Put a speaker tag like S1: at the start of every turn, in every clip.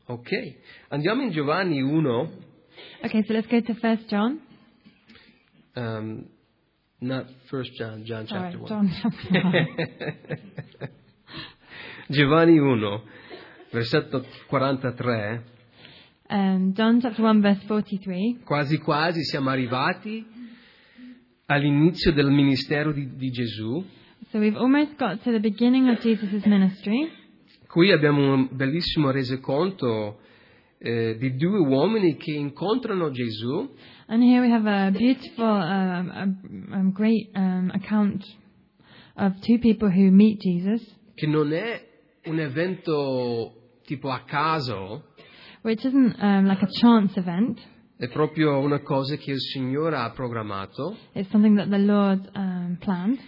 S1: Ok, andiamo in Giovanni 1.
S2: Okay, so let's go to 1 John.
S1: Not 1 John, John
S2: Sorry,
S1: chapter 1.
S2: John chapter 1.
S1: Giovanni 1, versetto 43.
S2: John chapter 1 verse 43.
S1: Quasi quasi siamo arrivati all'inizio del ministero di Gesù.
S2: So we've almost got to the beginning of Jesus' ministry.
S1: Qui abbiamo un bellissimo resoconto di due uomini che incontrano Gesù.
S2: And here we have a beautiful, great account of two people who meet Jesus,
S1: Che non è un evento tipo a caso,
S2: which isn't like a chance event.
S1: è proprio una cosa che il Signore ha programmato.
S2: It's something that the Lord planned.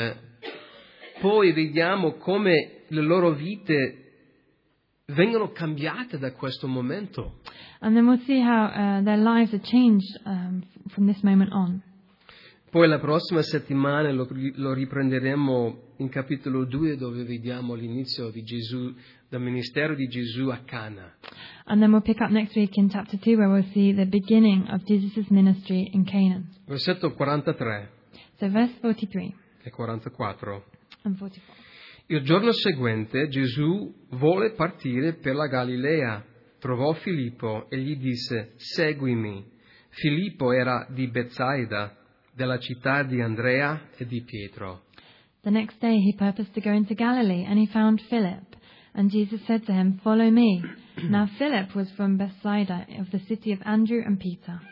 S1: Poi vediamo come le loro vite vengono cambiate da questo momento.
S2: And then we'll see how their lives are changed from this moment on.
S1: Poi la prossima settimana lo riprenderemo in capitolo 2, dove vediamo l'inizio di Gesù, del ministero di Gesù a Cana.
S2: And then we'll pick up next week in chapter 2 where we'll see the beginning of Jesus' ministry in Canaan.
S1: Versetto 43
S2: So verse 43
S1: e 44.
S2: and 44.
S1: Il giorno seguente Gesù volle partire per la Galilea. Trovò Filippo e gli disse: seguimi. Filippo era di Betsaida, della città di Andrea e di Pietro.
S2: The next day he purposed to go into Galilee, and he found Philip. And Jesus said to him, "Follow me." Now Philip was from Bethsaida, of the city of Andrew and Peter.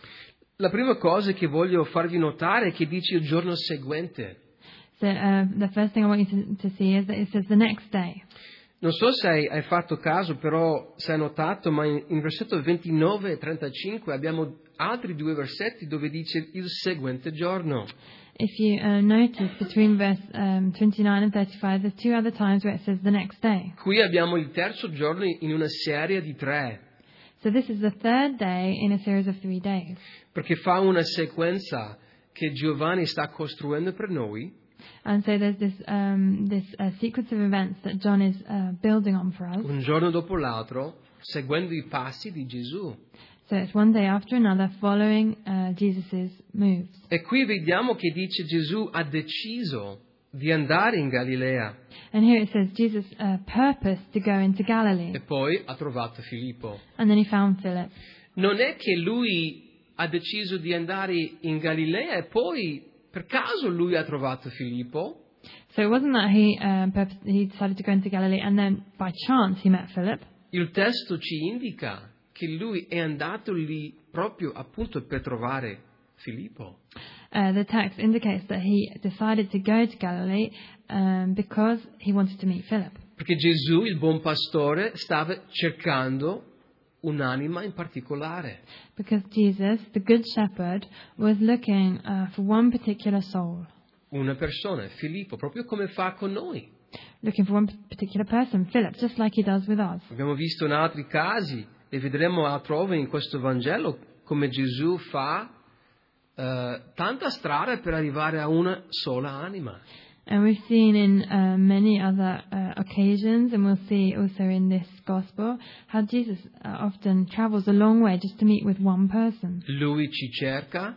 S1: La prima cosa che voglio farvi notare è che dice il giorno seguente.
S2: So the first thing I want you to see is that it says the next day.
S1: Non so se hai fatto caso, però se hai notato, ma in versetto 29 e 35 abbiamo altri due versetti dove dice il seguente giorno.
S2: If you notice, between verse 29 and 35, there's two other times where it says the next day.
S1: Qui abbiamo il terzo giorno in una serie di 3,
S2: So this is the third day in a series of 3 days.
S1: perché fa una sequenza che Giovanni sta costruendo per noi.
S2: And so there's this sequence of events that John is building on for us.
S1: Un giorno dopo l'altro, seguendo i passi di Gesù.
S2: So it's one day after another, following Jesus' moves.
S1: E qui vediamo che dice Gesù ha deciso di andare in Galilea
S2: And here it says Jesus purposed to go into Galilee.
S1: e poi ha trovato Filippo.
S2: And then he found Philip.
S1: Non è che lui ha deciso di andare in Galilea e poi per caso lui ha trovato Filippo.
S2: So it wasn't that he decided to go into Galilee and then by chance he met Philip.
S1: Il testo ci indica che lui è andato lì proprio appunto per trovare Filippo.
S2: The text indicates that he decided to go to Galilee because he wanted to meet Philip.
S1: Perché Gesù, il buon pastore, stava cercando un'anima in particolare.
S2: Because Jesus, the Good Shepherd, was looking for one particular soul.
S1: Una persona, Filippo, proprio come fa con noi.
S2: Looking for one particular person, Philip, just like he does with us.
S1: Abbiamo visto in altri casi e vedremo altrove in questo Vangelo come Gesù fa tanta strada per arrivare a una sola anima.
S2: And we've seen in many other occasions, and we'll see also in this gospel, how Jesus often travels a long way just to meet with one person.
S1: Lui ci cerca,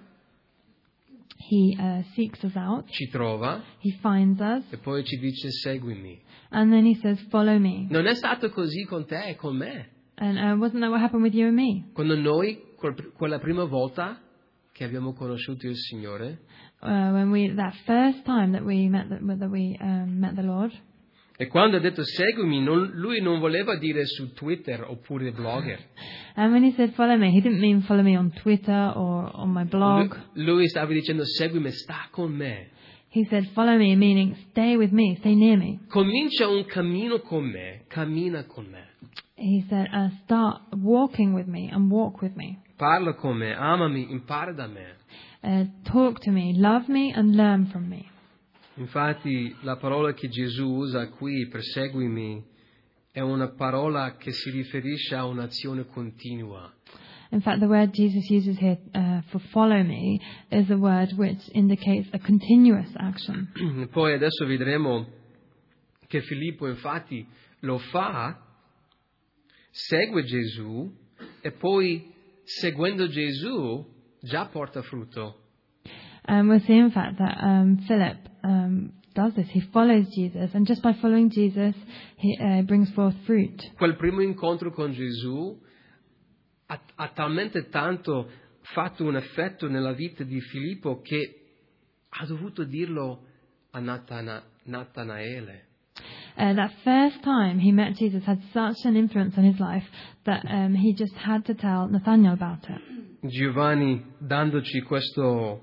S2: He seeks us out,
S1: ci trova
S2: he finds us,
S1: e poi ci dice seguimi.
S2: and then he says, "Follow me."
S1: Non è stato così con te e con me.
S2: And wasn't that what happened with you and me?
S1: Quando noi, quella prima volta che abbiamo conosciuto il Signore,
S2: That first time that we met the Lord.
S1: e quando ha detto seguimi, lui non voleva dire su Twitter oppure blogger.
S2: And when he said follow me, he didn't mean follow me on Twitter or on my blog.
S1: Lui stava dicendo seguimi, sta con me.
S2: He said follow me, meaning stay with me, stay near me.
S1: Comincia un cammino con me, cammina con me.
S2: He said start walking with me and walk with me.
S1: Parla con me, amami, impara da me.
S2: Talk to me, love me and learn from me.
S1: Infatti la parola che Gesù usa qui per seguimi è una parola che si riferisce a un'azione continua.
S2: In fact, the word Jesus uses here for follow me is a word which indicates a continuous action.
S1: Poi adesso vedremo che Filippo infatti lo fa segue Gesù e poi, seguendo Gesù, già porta frutto.
S2: We'll see, in fact, that Philip does this. He follows Jesus, and just by following Jesus, he brings forth fruit.
S1: Quel primo incontro con Gesù ha talmente tanto fatto un effetto nella vita di Filippo che ha dovuto dirlo a Natanaele.
S2: That first time he met Jesus had such an influence on his life that he just had to tell Nathanael about it.
S1: Giovanni, dandoci questa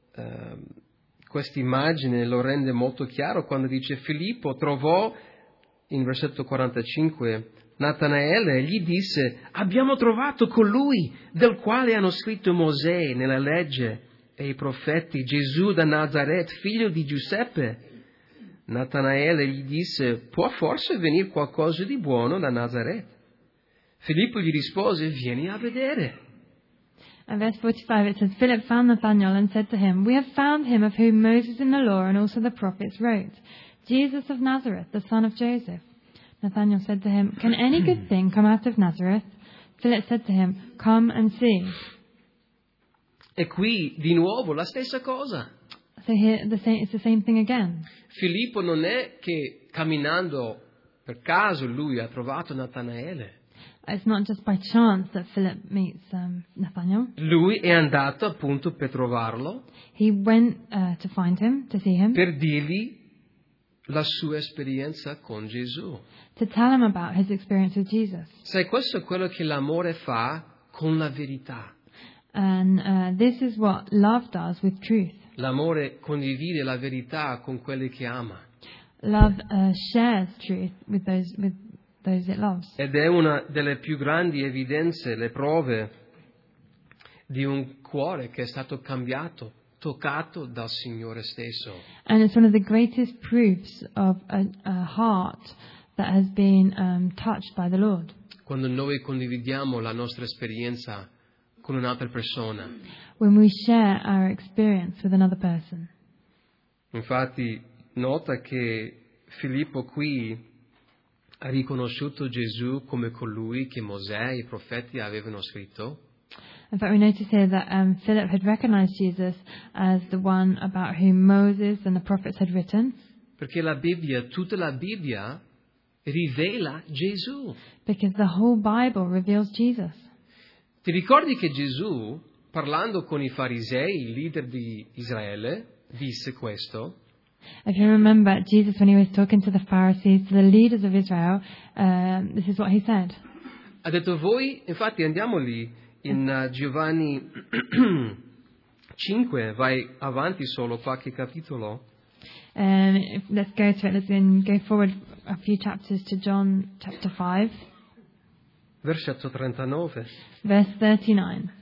S1: immagine, lo rende molto chiaro quando dice: Filippo trovò, in versetto 45, Natanaele e gli disse: abbiamo trovato colui del quale hanno scritto Mosè nella legge e i profeti, Gesù da Nazaret, figlio di Giuseppe. Natanaele gli disse: può forse venire qualcosa di buono da Nazaret? Filippo gli rispose: vieni a vedere.
S2: And verse 45, it says, Philip found Nathanael and said to him, we have found him of whom Moses in the law and also the prophets wrote, Jesus of Nazareth, the son of Joseph. Nathanael said to him, can any good thing come out of Nazareth? Philip said to him, come and see.
S1: E qui di nuovo la stessa cosa.
S2: So here it's the same thing again.
S1: Filippo non è che camminando per caso lui ha trovato Natanaele.
S2: It's not just by chance that Philip meets Nathanael.
S1: Lui è andato appunto per trovarlo,
S2: He went to find him, to see him,
S1: per dirgli la sua esperienza con Gesù.
S2: to tell him about his experience with Jesus.
S1: Sai, questo è quello che l'amore fa con la verità.
S2: And this is what love does with truth.
S1: L'amore condivide la verità con quelli che ama.
S2: Love shares truth with those it loves.
S1: Ed è una delle più grandi evidenze, le prove di un cuore che è stato cambiato, toccato dal Signore stesso.
S2: And it's one of the greatest proofs of a heart that has been touched by the Lord.
S1: Quando noi condividiamo la nostra esperienza con un'altra persona.
S2: When we share our experience with another person.
S1: Infatti, nota che Filippo qui ha riconosciuto Gesù come colui che Mosè e i profeti avevano scritto.
S2: In fact, we notice here that Philip had recognized Jesus as the one about whom Moses and the prophets had written.
S1: Perché la Bibbia, tutta la Bibbia, rivela Gesù.
S2: Because the whole Bible reveals Jesus.
S1: Ti ricordi che Gesù, parlando con i farisei, il leader di Israele, disse questo?
S2: If you remember, Jesus, when he was talking to the Pharisees, to the leaders of Israel, this is what he said.
S1: Ha detto: voi, infatti andiamo lì, in Giovanni 5, vai avanti solo qualche capitolo.
S2: Let's go to it. Let's go forward a few chapters to John chapter 5.
S1: Versetto 39.
S2: Verse 39.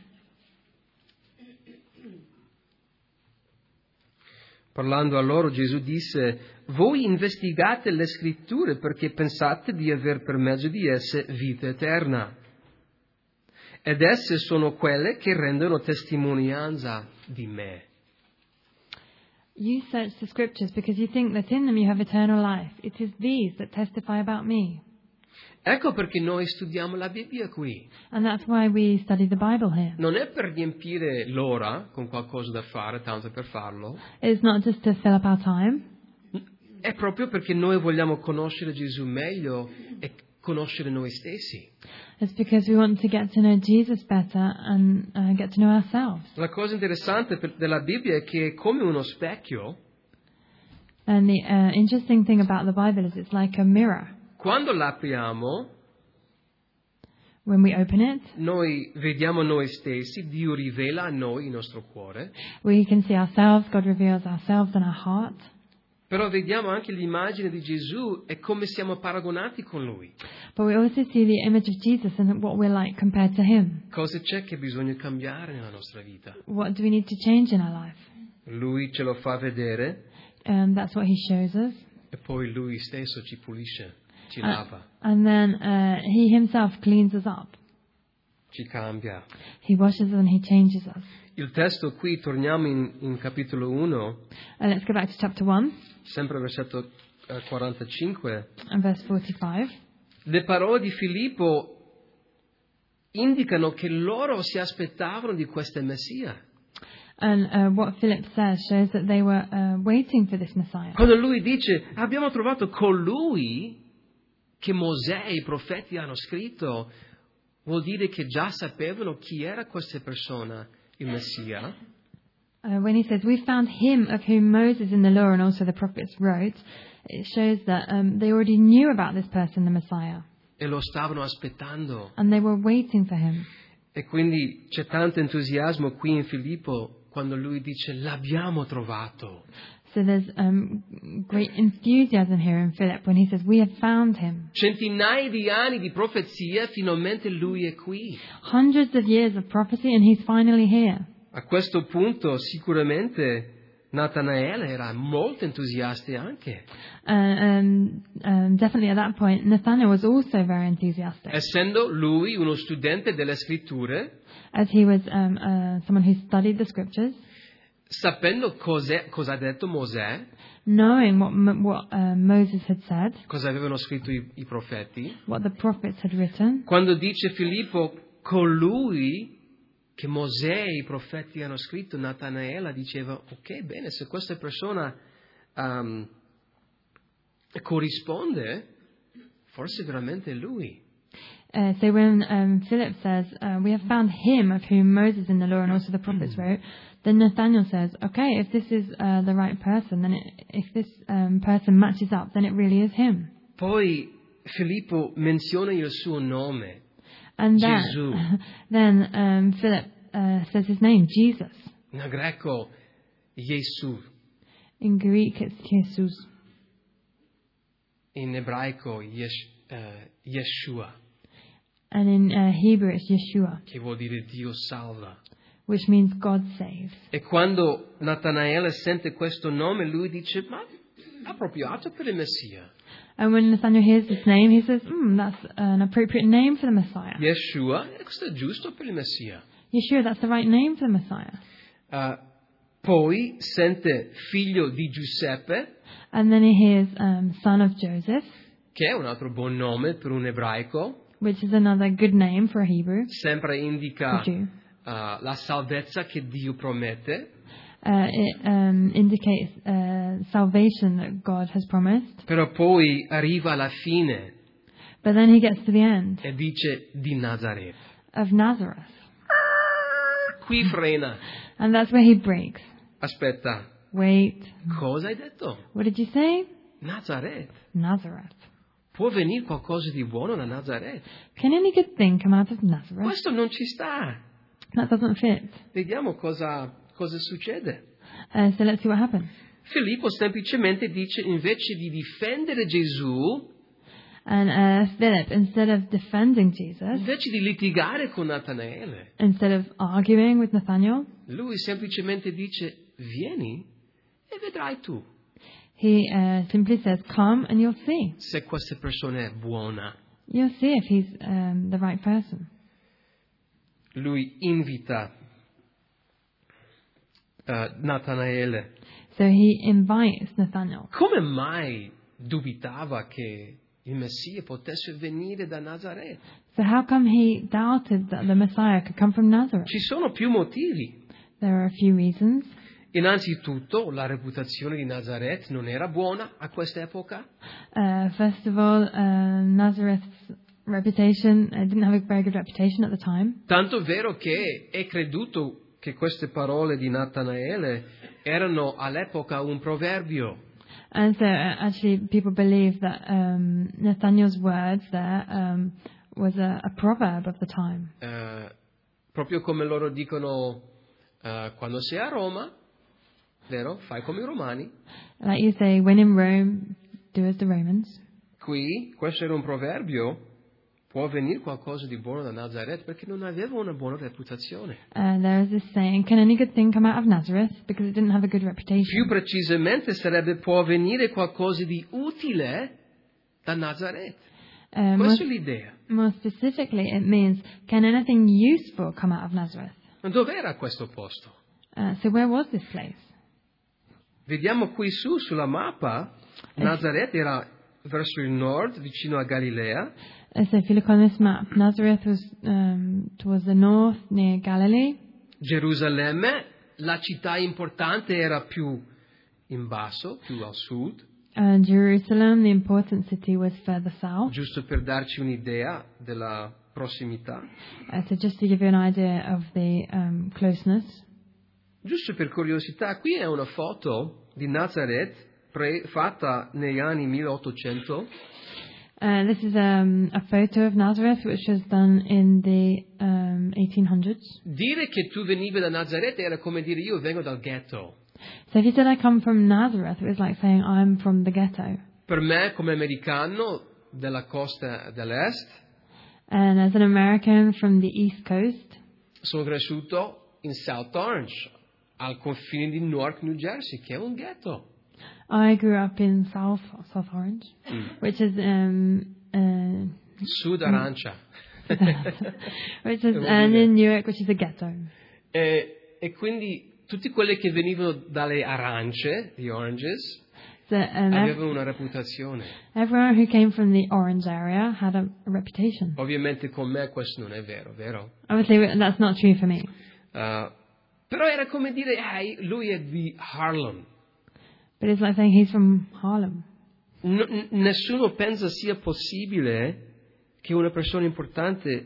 S1: Parlando a loro, Gesù disse: voi investigate le scritture perché pensate di aver per mezzo di esse vita eterna. Ed esse sono quelle che rendono testimonianza di me.
S2: You search the scriptures because you think that in them you have eternal life. It is these that testify about me.
S1: Ecco perché noi studiamo la Bibbia qui.
S2: And that's why we study the Bible here.
S1: Non è per riempire l'ora con qualcosa da fare, tanto per farlo.
S2: It's not just to fill up our time.
S1: È proprio perché noi vogliamo conoscere Gesù meglio e conoscere noi stessi.
S2: It's because we want to get to know Jesus better and get to know ourselves.
S1: La cosa interessante della Bibbia è che è come uno specchio.
S2: And the interesting thing about the Bible is it's like a mirror.
S1: Quando l'apriamo,
S2: when we open it,
S1: noi vediamo noi stessi, Dio rivela a noi il nostro cuore.
S2: We can see ourselves, God reveals ourselves and our heart.
S1: Però vediamo anche l'immagine di Gesù e come siamo paragonati con Lui.
S2: But we also see the image of Jesus and what we're like compared to Him.
S1: Cosa c'è che bisogna cambiare nella nostra vita?
S2: What do we need to change in our life?
S1: Lui ce lo fa vedere.
S2: And that's what He shows us.
S1: E poi Lui stesso ci pulisce, ci lava.
S2: And then He Himself cleans us up.
S1: Ci cambia.
S2: He washes and He changes us.
S1: Il testo qui, torniamo in capitolo 1.
S2: Let's go back to chapter 1.
S1: Sempre versetto 45.
S2: And verse 45.
S1: Le parole di Filippo indicano che loro si aspettavano di questo Messia.
S2: And what Philip says shows that they were waiting for this Messiah.
S1: Quando lui dice abbiamo trovato colui che Mosè e i profeti hanno scritto, vuol dire che già sapevano chi era questa persona, il Messia.
S2: When he says, we found him of whom Moses in the law and also the prophets wrote, it shows that they already knew about this person, the Messiah.
S1: E lo stavano aspettando.
S2: And they were waiting for him.
S1: E quindi c'è tanto entusiasmo qui in Filippo quando lui dice l'abbiamo trovato.
S2: So there's great enthusiasm here in Philip when he says, we have found him.
S1: Centinaia di anni di profezia, finalmente lui è qui.
S2: Hundreds of years of prophecy and he's finally here.
S1: A questo punto sicuramente Natanaele era molto entusiasta anche.
S2: Definitely at that point, Nathanael was also very enthusiastic.
S1: Essendo lui uno studente delle scritture,
S2: As he was someone who studied the scriptures,
S1: sapendo cosa ha detto Mosè,
S2: knowing what Moses had said,
S1: cosa avevano scritto i profeti,
S2: what the prophets had written,
S1: quando dice Filippo colui che Mosè e i profeti hanno scritto, Natanaele diceva ok, bene, se questa persona corrisponde, forse veramente è lui.
S2: So when Philip says, we have found him of whom Moses in the law and also the prophets wrote, then Nathanael says, okay, if this is the right person, then if this person matches up, then it really is him.
S1: Poi Filippo menziona il suo nome,
S2: And
S1: Gesù.
S2: then Philip says his name, Jesus.
S1: In greco, Gesù.
S2: In Greek, it's Jesus.
S1: In ebraico, Yeshua,
S2: And in Hebrew, it's Yeshua,
S1: che vuol dire Dio salva.
S2: which means God saves.
S1: E quando Natanaele sente questo nome, lui dice, ma appropriato per il Messia.
S2: And when Nathanael hears this name, he says, that's an appropriate name for the Messiah.
S1: Yeshua, questo è giusto per il Messia.
S2: Yeshua, that's the right name for the Messiah.
S1: Poi sente figlio di Giuseppe,
S2: And then he hears son of Joseph,
S1: che è un altro buon nome per un ebraico,
S2: which is another good name for a Hebrew,
S1: sempre indica
S2: a Jew.
S1: la salvezza che Dio promette.
S2: It indicates salvation that God has promised.
S1: Però poi arriva alla fine
S2: But then he gets to the end
S1: e dice di Nazareth.
S2: of Nazareth.
S1: Qui frena.
S2: And that's where he breaks.
S1: Aspetta,
S2: Wait,
S1: cosa hai detto?
S2: what did you say?
S1: Nazareth.
S2: Nazareth.
S1: Può venire qualcosa di buono da Nazareth?
S2: Can any good thing come out of Nazareth?
S1: Questo non ci sta.
S2: That doesn't fit.
S1: Vediamo cosa succede.
S2: So let's see what happens.
S1: Filippo semplicemente dice, invece di difendere Gesù,
S2: And Philip, instead of defending Jesus,
S1: invece di litigare con Natanaele,
S2: instead of arguing with Nathanael,
S1: lui semplicemente dice, vieni e vedrai tu
S2: he simply says, come and you'll see.
S1: se questa persona è buona.
S2: You'll see if he's the right person.
S1: Lui invita Natanaele.
S2: So he invites Nathanael.
S1: Come mai dubitava che il Messia potesse venire da Nazareth?
S2: So how come he doubted that the Messiah could come from Nazareth?
S1: Ci sono più motivi.
S2: There are a few reasons.
S1: Innanzitutto, la reputazione di Nazareth non era buona a quest'epoca.
S2: First of all, Nazareth's reputation didn't have a very good reputation at the time.
S1: Tanto vero che è creduto che queste parole di Natanaele erano all'epoca un proverbio.
S2: And so actually people believe that Nathanael's words there was a proverb of the time.
S1: Proprio come loro dicono quando sei a Roma, vero? Fai come i romani.
S2: Like you say, when in Rome, do as the Romans.
S1: Qui, questo era un proverbio. Può venire qualcosa di buono da Nazareth perché non aveva una buona reputazione.
S2: There is this saying, can any good thing come out of Nazareth? Because it didn't have a good reputation.
S1: Più precisamente sarebbe può venire qualcosa di utile da Nazareth. Questa è l'idea.
S2: More specifically, it means, can anything useful come out of Nazareth?
S1: Ma dov'era questo posto?
S2: So where was this place?
S1: Vediamo qui sulla mappa, Nazareth era verso il nord, vicino a Galilea.
S2: So if you look on this map, Nazareth was towards the north, near Galilee.
S1: Gerusalemme, la città importante, era più in basso, più al sud.
S2: Jerusalem, the important city, was further south.
S1: Giusto per darci un'idea della prossimità.
S2: So just to give you an idea of the closeness.
S1: Giusto per curiosità, qui è una foto di Nazareth fatta negli anni 1800.
S2: This is a photo of Nazareth which was done in the 1800s.
S1: Dire che tu venivi da Nazareth era come dire io vengo dal ghetto.
S2: So if you said I come from Nazareth, it was like saying I'm from the ghetto.
S1: Per me, come americano della costa dell'est,
S2: And as an American from the East Coast,
S1: sono cresciuto in South Orange, al confine di Newark, New Jersey, che è un ghetto.
S2: I grew up in South Orange, which is
S1: Sud Arancia.
S2: which is in Newark, which is a ghetto.
S1: E quindi tutti quelli che venivano dalle arance, the oranges,
S2: So,
S1: avevano una reputazione.
S2: everyone who came from the orange area had a reputation.
S1: Ovviamente con me questo non è vero, vero?
S2: Obviously, that's not true for me.
S1: Però era come dire, lui è di Harlem.
S2: But it's like saying he's from Harlem.
S1: Nessuno pensa sia possibile che una persona importante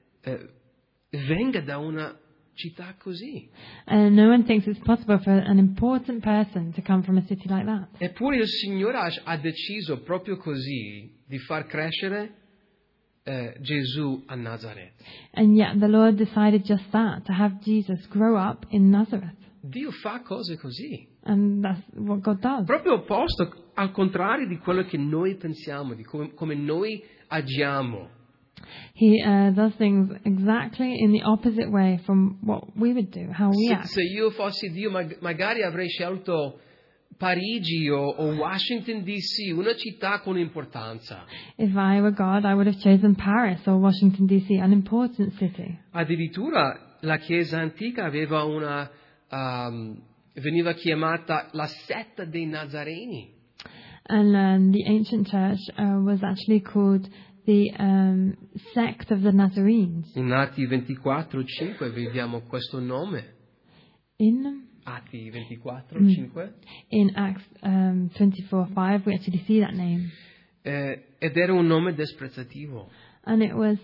S1: venga da una città così.
S2: And no one thinks it's possible for an important person to come from a city like that.
S1: Eppure il Signore ha deciso proprio così di far crescere Gesù a Nazareth.
S2: And yet the Lord decided just that, to have Jesus grow up in Nazareth.
S1: Dio fa cose così.
S2: And that's what God does.
S1: Proprio opposto, al contrario di quello che noi pensiamo, di come noi agiamo.
S2: He does things exactly in the opposite way from what we would do, how we act.
S1: Se io fossi Dio, magari avrei scelto Parigi o Washington DC, una città con importanza.
S2: If I were God, I would have chosen Paris or Washington DC, an important city.
S1: Addirittura la Chiesa antica aveva veniva chiamata la setta dei Nazareni.
S2: And the ancient church was actually called the sect of the Nazarenes.
S1: In Atti 24:5 vediamo questo nome.
S2: In
S1: Atti 24:5.
S2: In Acts 24:5, we actually see that name.
S1: Ed era un nome disprezzativo.
S2: And it was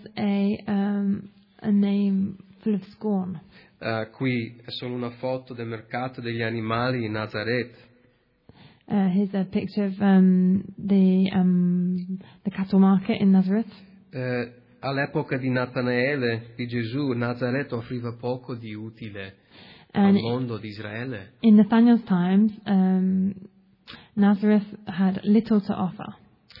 S2: a name full of scorn.
S1: Qui è solo una foto del mercato degli animali in Nazareth.
S2: Here's a picture of the cattle market in Nazareth.
S1: All'epoca di Natanaele, di Gesù, Nazareth offriva poco di utile al mondo di Israele.
S2: In Nathaniel's times, Nazareth had little to offer.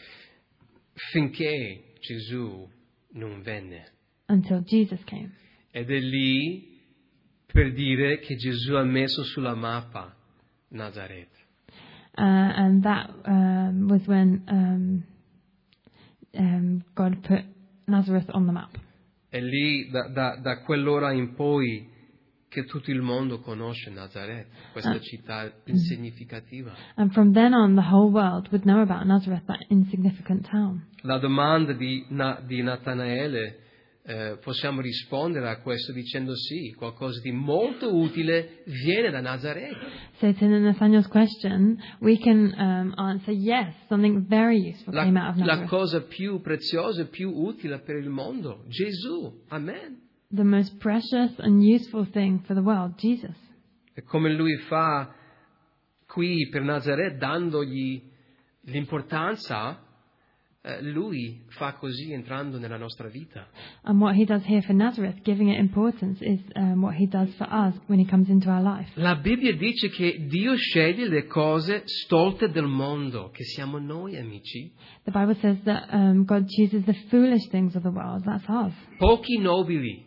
S1: Finché Gesù non venne.
S2: Until Jesus came.
S1: Ed è lì per dire che Gesù ha messo sulla mappa Nazareth.
S2: And that was when God put Nazareth on the map.
S1: È lì da quell'ora in poi che tutto il mondo conosce Nazareth, questa città insignificativa.
S2: And from then on, the whole world would know about Nazareth, that insignificant town.
S1: La domanda di Natanaele, possiamo rispondere a questo dicendo sì, qualcosa di molto utile viene da Nazareth.
S2: So to Nathaniel's question, we can answer yes, something very useful came out of Nazareth.
S1: La cosa più preziosa e più utile per il mondo, Gesù. Amen.
S2: The most precious and useful thing for the world, Jesus.
S1: E come lui fa qui per Nazareth, dandogli l'importanza, lui fa così entrando nella nostra vita.
S2: And what he does here for Nazareth, giving it importance, is what he does for us when he comes into our life.
S1: La Bibbia dice che Dio sceglie le cose stolte del mondo, che siamo noi, amici.
S2: The Bible says that God chooses the foolish things of the world. That's us.
S1: Pochi nobili.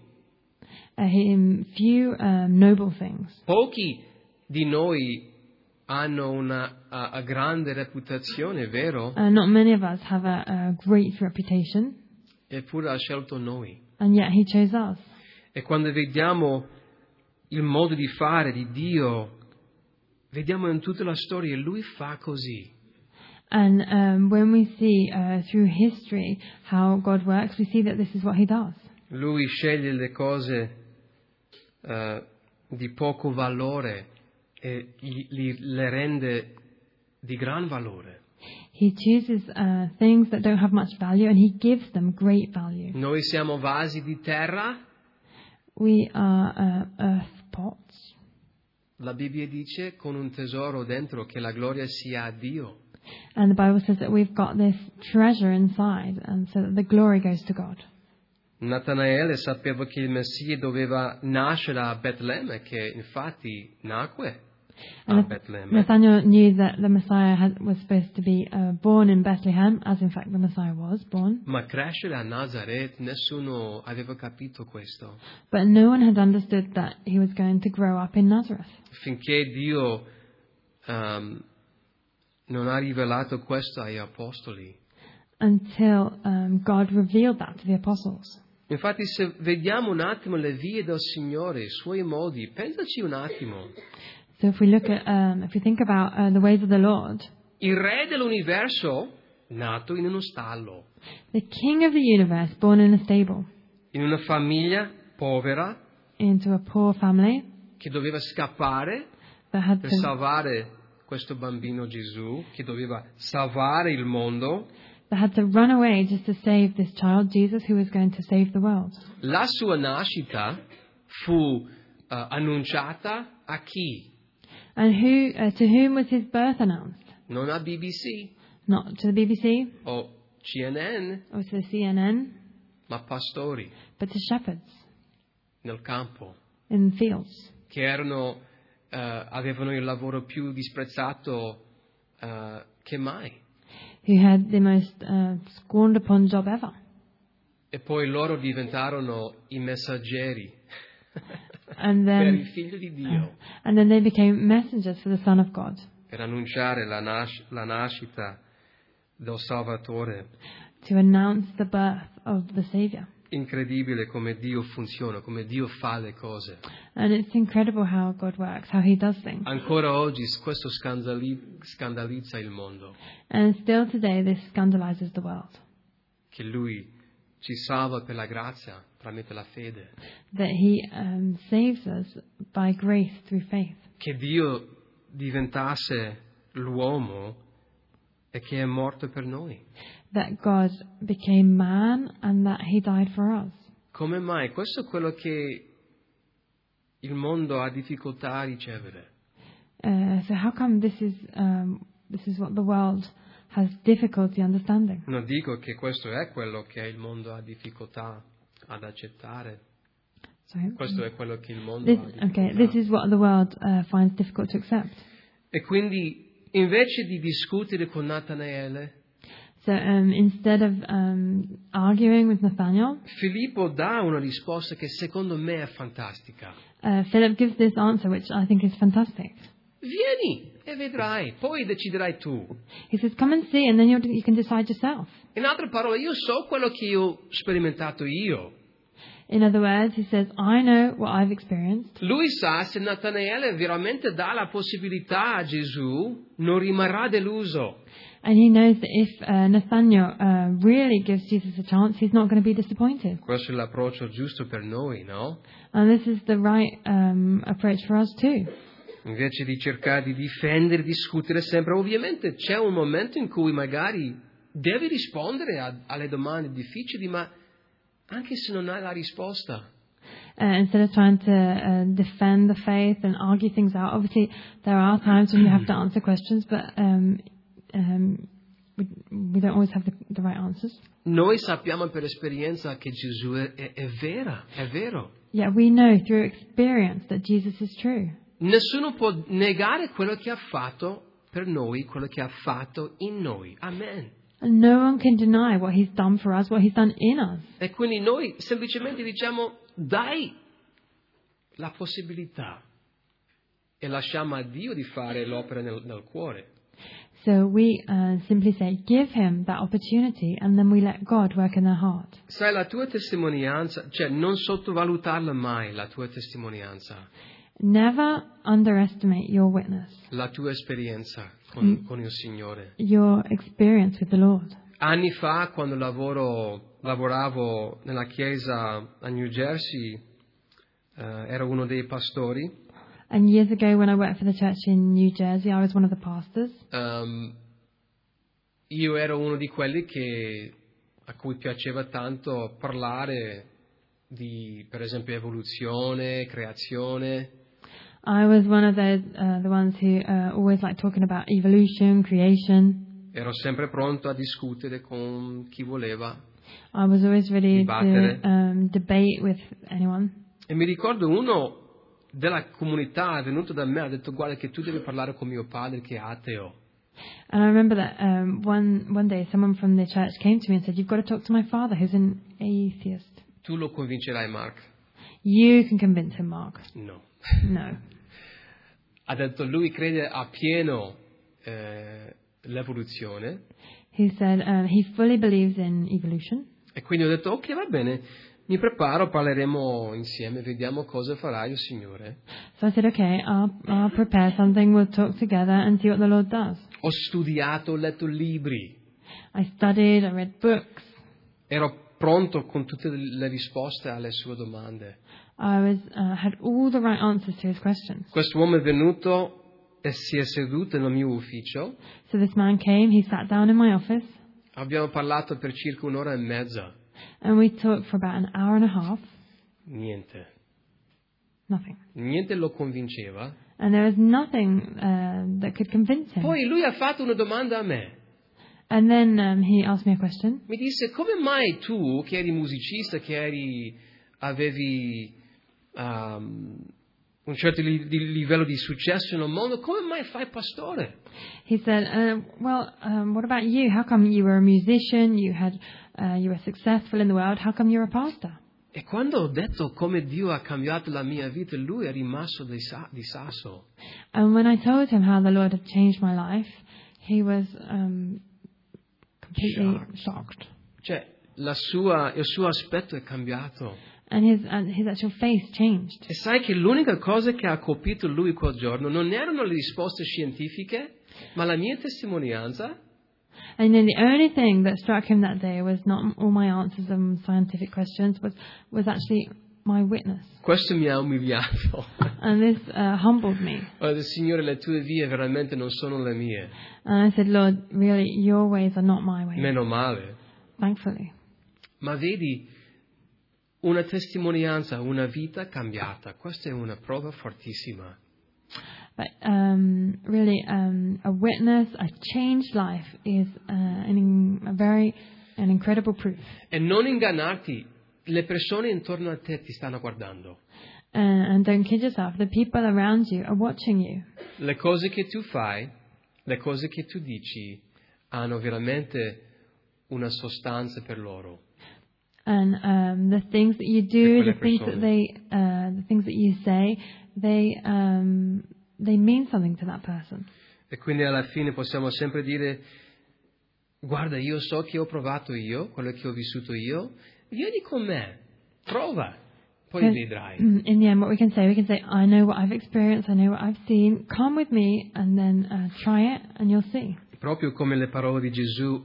S2: Few noble things.
S1: Pochi di noi hanno una grande reputazione, vero?
S2: Not many of us have a great reputation.
S1: Eppure ha scelto noi.
S2: And yet he chose us.
S1: E quando vediamo il modo di fare di Dio, vediamo in tutta la storia, lui fa così.
S2: And when we see through history how God works, we see that this is what He does.
S1: Lui sceglie le cose di poco valore e le rende di gran valore.
S2: He chooses things that don't have much value and He gives them great value.
S1: Noi siamo vasi di terra.
S2: We are earth pots.
S1: La Bibbia dice con un tesoro dentro, che la gloria sia a Dio.
S2: And the Bible says that we've got this treasure inside, and so that the glory goes to God.
S1: Natanaele sapeva che il Messia doveva nascere a Betlemme, che infatti nacque a Betlemme.
S2: Nathanael knew that the Messiah was supposed to be born in Bethlehem, as in fact the Messiah was born.
S1: Ma crescere a Nazareth, nessuno aveva capito questo.
S2: But no one had understood that he was going to grow up in Nazareth.
S1: Finché Dio non ha rivelato questo agli apostoli.
S2: Until God revealed that to the apostles.
S1: Infatti, se vediamo un attimo le vie del Signore, i Suoi modi, pensaci un attimo.
S2: So if we look at, if we think about the ways of the Lord,
S1: Il Re dell'universo, nato in uno stallo,
S2: the King of the universe, born in a stable,
S1: in una famiglia povera,
S2: into a poor family
S1: che doveva scappare
S2: that had
S1: per
S2: to,
S1: salvare questo bambino Gesù, che doveva salvare il mondo.
S2: run away just to save this child, Jesus, who was going to save the world.
S1: La sua nascita fu annunciata a chi?
S2: And to whom was his birth announced?
S1: Non a BBC
S2: Not to the BBC
S1: o CNN,
S2: or to the CNN,
S1: ma pastori
S2: but to shepherds
S1: nel campo,
S2: in the fields,
S1: che avevano il lavoro più disprezzato che mai.
S2: who had the most scorned upon job ever.
S1: E poi loro diventarono i messaggeri
S2: And
S1: per
S2: then,
S1: il Figlio di Dio,
S2: and then they became messengers for the Son of God,
S1: per annunciare la nascita del Salvatore.
S2: to announce the birth of the Savior.
S1: Incredibile come Dio funziona, come Dio fa le cose.
S2: And it's incredible how God works, how He does things.
S1: Ancora oggi questo scandalizza il mondo,
S2: And still today this scandalizes the world.
S1: che Lui ci salva per la grazia tramite la fede,
S2: That He saves us by grace through faith.
S1: che Dio diventasse l'uomo e che è morto per noi.
S2: That God became man and that He died for us.
S1: Come mai? Questo è quello che il mondo ha difficoltà a ricevere.
S2: So how come this is what the world has difficulty understanding?
S1: Non dico che questo è quello che il mondo ha difficoltà ad accettare.
S2: Sorry.
S1: Questo è quello che il mondo ha difficoltà.
S2: Okay, this is what the world finds difficult to accept.
S1: E quindi, invece di discutere con Natanaele,
S2: So instead of arguing with Nathanael,
S1: Filippo dà una risposta che secondo me è fantastica.
S2: Philip gives this answer, which I think is fantastic.
S1: Vieni e vedrai, poi deciderai tu.
S2: He says, "Come and see, and then you can decide yourself."
S1: In altre parole, io so quello che ho sperimentato io.
S2: In other words, he says, "I know what I've experienced."
S1: Lui sa se Natanaele veramente dà la possibilità a Gesù, non rimarrà deluso.
S2: And he knows that if Nathanael really gives Jesus a chance, he's not going to be disappointed.
S1: Questo è l'approccio giusto per noi, no?
S2: And this is the right approach for us too.
S1: Invece di cercare di difendere, discutere sempre, ovviamente c'è un momento in cui magari devi rispondere alle domande difficili, ma anche se non hai la risposta.
S2: Instead of trying to defend the faith and argue things out, obviously there are times when you have to answer questions, but we don't always have the right answers.
S1: Noi sappiamo per esperienza che Gesù è vero.
S2: Yet we know through experience that Jesus is true.
S1: Nessuno può negare quello che ha fatto per noi, quello che ha fatto in noi. Amen.
S2: And no one can deny what He's done for us, what He's done in us.
S1: E quindi noi semplicemente diciamo, dai la possibilità e lasciamo a Dio di fare l'opera nel cuore.
S2: So we simply say, give Him that opportunity, and then we let God work in their heart.
S1: Sai, la tua testimonianza, cioè non sottovalutarla mai, la tua testimonianza.
S2: Never underestimate your witness,
S1: la tua esperienza con il Signore.
S2: your experience with the Lord.
S1: Anni fa, quando lavoravo nella chiesa a New Jersey, ero uno dei pastori.
S2: And years ago, when I worked for the church in New Jersey, I was one of the pastors.
S1: Io ero uno di quelli a cui piaceva tanto parlare di, per esempio, evoluzione, creazione.
S2: I was one of those, the ones who always liked talking about evolution, creation.
S1: Ero sempre pronto a discutere con chi voleva.
S2: I was always ready
S1: Dibattere.
S2: to debate with anyone.
S1: E mi ricordo uno della comunità è venuto da me e ha detto: guarda che tu devi parlare con mio padre che è ateo.
S2: And I remember that one day someone from the church came to me and said, "You've got to talk to my father, who's an atheist.
S1: Tu lo convincerai, Mark?
S2: You can convince him, Mark."
S1: No.
S2: No.
S1: Ha detto: lui crede appieno l'evoluzione.
S2: He said he fully believes in evolution.
S1: E quindi ho detto: ok, va bene, mi preparo, parleremo insieme, vediamo cosa farà il Signore.
S2: So I said, "Okay, I'll prepare something. We'll talk together and see what the Lord does."
S1: Ho studiato, ho letto libri,
S2: I studied, I read books.
S1: ero pronto con tutte le risposte alle sue domande.
S2: I had all the right answers to his questions.
S1: Quest'uomo è venuto e si è seduto nel mio ufficio.
S2: So this man came, he sat down in my office,
S1: Abbiamo parlato per circa un'ora e mezza.
S2: and we talked for about an hour and a half.
S1: Niente.
S2: Nothing.
S1: Niente lo convinceva.
S2: And there was nothing that could convince him.
S1: Poi lui ha fatto una domanda a me.
S2: And then he asked me a question.
S1: Mi disse: come mai tu, che eri musicista, avevi un certo livello di successo nel mondo, come mai fai pastore?
S2: He said, what about you? How come you were a musician? You were successful in the world. How come you're a pastor?
S1: E quando ho detto come Dio ha cambiato la mia vita, lui è rimasto di sasso.
S2: And when I told him how the Lord had changed my life, he was completely shocked.
S1: Cioè, il suo aspetto è cambiato.
S2: And his actual face changed.
S1: E sai che l'unica cosa che ha colpito lui quel giorno non erano le risposte scientifiche, ma la mia testimonianza.
S2: And then the only thing that struck him that day was not all my answers and scientific questions, was actually my witness.
S1: Questo mi ha umiliato.
S2: And this humbled me.
S1: Ho detto: Signore, le tue vie veramente non sono le mie.
S2: And I said, Lord, really, your ways are not my ways.
S1: Meno male.
S2: Thankfully.
S1: Ma vedi, una testimonianza, una vita cambiata, questa è una prova fortissima.
S2: But really, a witness, a changed life is an incredible proof.
S1: E non ingannarti, le persone intorno a te ti stanno guardando.
S2: And don't kid yourself, the people around you are watching you.
S1: Le cose che tu fai, le cose che tu dici, hanno veramente una sostanza per loro.
S2: And the things that you do, the things that you say, they mean something to that person.
S1: E quindi alla fine possiamo sempre dire: guarda, io so che ho provato io, quello che ho vissuto io, vieni con me, prova, poi vedrai.
S2: In the end, what we can say, I know what I've experienced, I know what I've seen, come with me and then try it and you'll see.
S1: Proprio come le parole di Gesù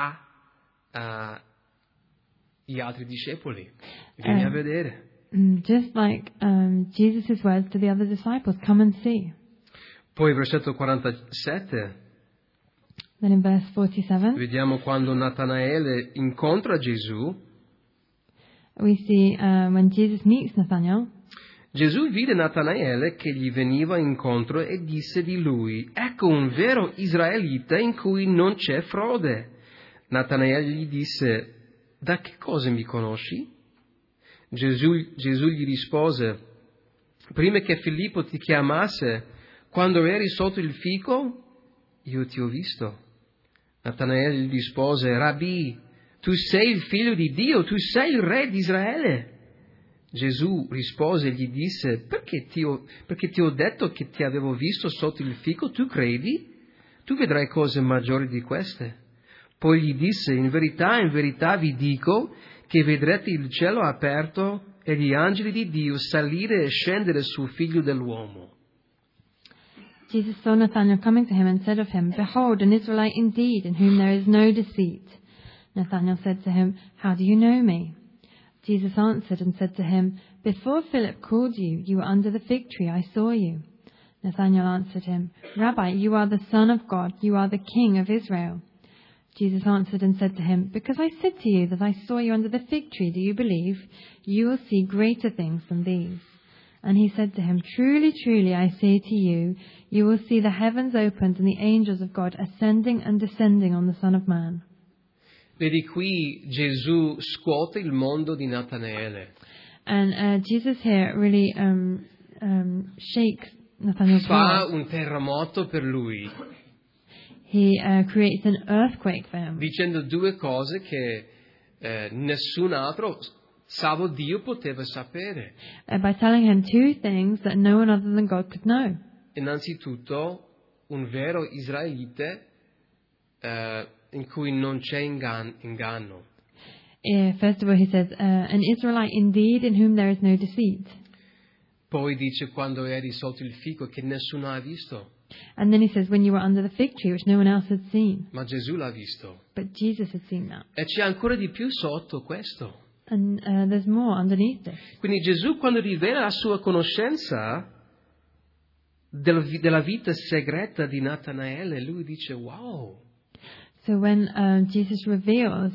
S1: gli altri discepoli, vieni a vedere.
S2: Just like Jesus' words to the other disciples, come and see.
S1: Poi versetto 47,
S2: Then in verse 47,
S1: vediamo quando Natanaele incontra Gesù.
S2: we see when Jesus meets Nathanael,
S1: Gesù vide Natanaele che gli veniva incontro e disse di lui: ecco un vero israelita in cui non c'è frode. Natanaele gli disse: da che cosa mi conosci? Gesù gli rispose: prima che Filippo ti chiamasse, quando eri sotto il fico, io ti ho visto. Natanaele gli rispose: Rabbi, tu sei il figlio di Dio, tu sei il re di Israele. Gesù rispose e gli disse: perché ti ho detto che ti avevo visto sotto il fico, tu credi? Tu vedrai cose maggiori di queste. Poi gli disse: in verità vi dico che vedrete il cielo aperto e gli angeli di Dio salire e scendere sul figlio dell'uomo.
S2: Jesus saw Nathanael coming to him and said of him, Behold, an Israelite indeed, in whom there is no deceit. Nathanael said to him, How do you know me? Jesus answered and said to him, Before Philip called you, you were under the fig tree, I saw you. Nathanael answered him, Rabbi, you are the Son of God, you are the King of Israel. Jesus answered and said to him, Because I said to you that I saw you under the fig tree, do you believe? You will see greater things than these. And he said to him, Truly, truly, I say to you, you will see the heavens opened and the angels of God ascending and descending on the Son of Man.
S1: Vedi qui Gesù scuote il mondo di Natanaele.
S2: And Jesus here really shakes Nathanael's
S1: Fa
S2: heart.
S1: un terremoto per lui,
S2: He creates an earthquake for him,
S1: dicendo due cose che nessun altro, salvo Dio, poteva sapere.
S2: by telling him two things that no one other than God could know.
S1: Innanzitutto, un vero israelite in cui non c'è inganno.
S2: First of all, he says, an Israelite indeed in whom there is no deceit.
S1: Poi dice quando eri sotto il fico che nessuno ha visto,
S2: And then he says, when you were under the fig tree, which no one else had seen.
S1: ma Gesù l'ha visto.
S2: But Jesus had seen that.
S1: E c'è ancora di più sotto questo.
S2: And there's more underneath this.
S1: Quindi Gesù, quando rivela la sua conoscenza della vita segreta di Natanaele, lui dice wow.
S2: So when Jesus reveals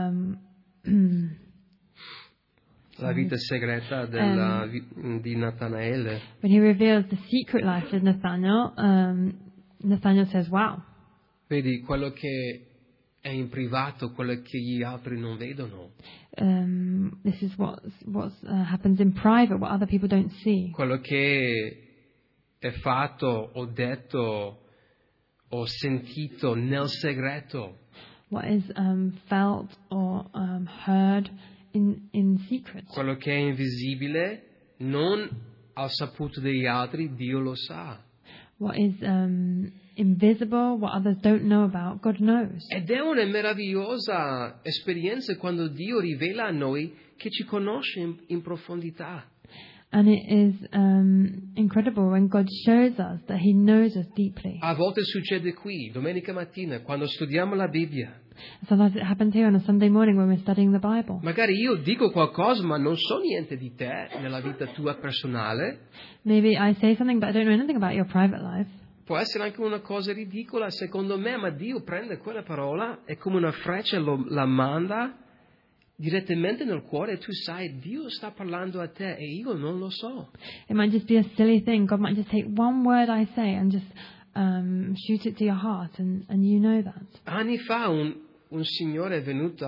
S1: La vita segreta di Natanaele.
S2: when he reveals the secret life of Nathanael, Nathanael says, "Wow."
S1: Vedi quello che è in privato, quello che gli altri non vedono.
S2: This is what happens in private, what other people don't see.
S1: Quello che è fatto o detto o sentito nel segreto.
S2: What is felt or heard in secret.
S1: Quello che è invisibile, non al saputo degli altri, Dio lo sa.
S2: What is invisible, what others don't know about, God knows.
S1: Ed è una meravigliosa esperienza quando Dio rivela a noi che ci conosce in profondità.
S2: And it is incredible when God shows us that He knows us deeply.
S1: A volte succede qui, domenica mattina, quando studiamo la Bibbia.
S2: Sometimes it happens here on a Sunday morning when we're studying the Bible.
S1: Magari io dico qualcosa, ma non so niente di te nella vita tua personale.
S2: Maybe I say something, but I don't know anything about your private life.
S1: Può essere anche una cosa ridicola secondo me, ma Dio prende quella parola e come una freccia la manda direttamente nel cuore e tu sai, Dio sta parlando a te e io non lo so.
S2: It might just be a silly thing. God might just take one word I say and just shoot it to your heart, and you know that.
S1: Anni fa un signore è venuto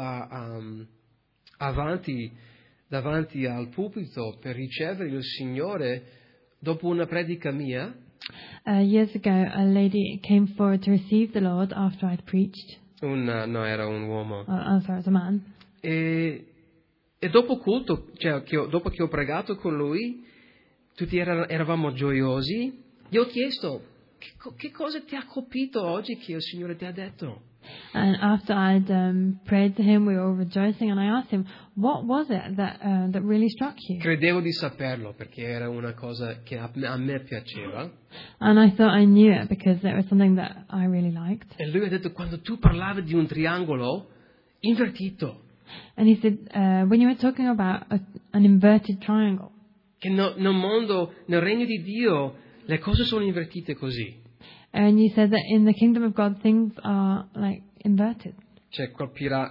S1: davanti al pulpito per ricevere il Signore dopo una predica mia.
S2: Years ago, a lady came forward to receive the Lord after I'd preached.
S1: No, era un uomo.
S2: Oh, sorry, it's a man.
S1: E dopo culto, dopo che ho pregato con lui, tutti eravamo gioiosi. Gli ho chiesto, che cosa ti ha colpito oggi che il Signore ti ha detto?
S2: And after I'd prayed to him, we were all rejoicing, and I asked him, what was it that really struck you?
S1: Credevo di saperlo perché era una cosa che a me piaceva.
S2: And I thought I knew it because it was something that I really liked.
S1: E lui ha detto, quando tu parlavi di un triangolo invertito,
S2: And he said, when you were talking about an inverted triangle,
S1: che nel mondo, nel regno di Dio, le cose sono invertite così.
S2: and you said that in the kingdom of God things are like inverted.
S1: C'è quel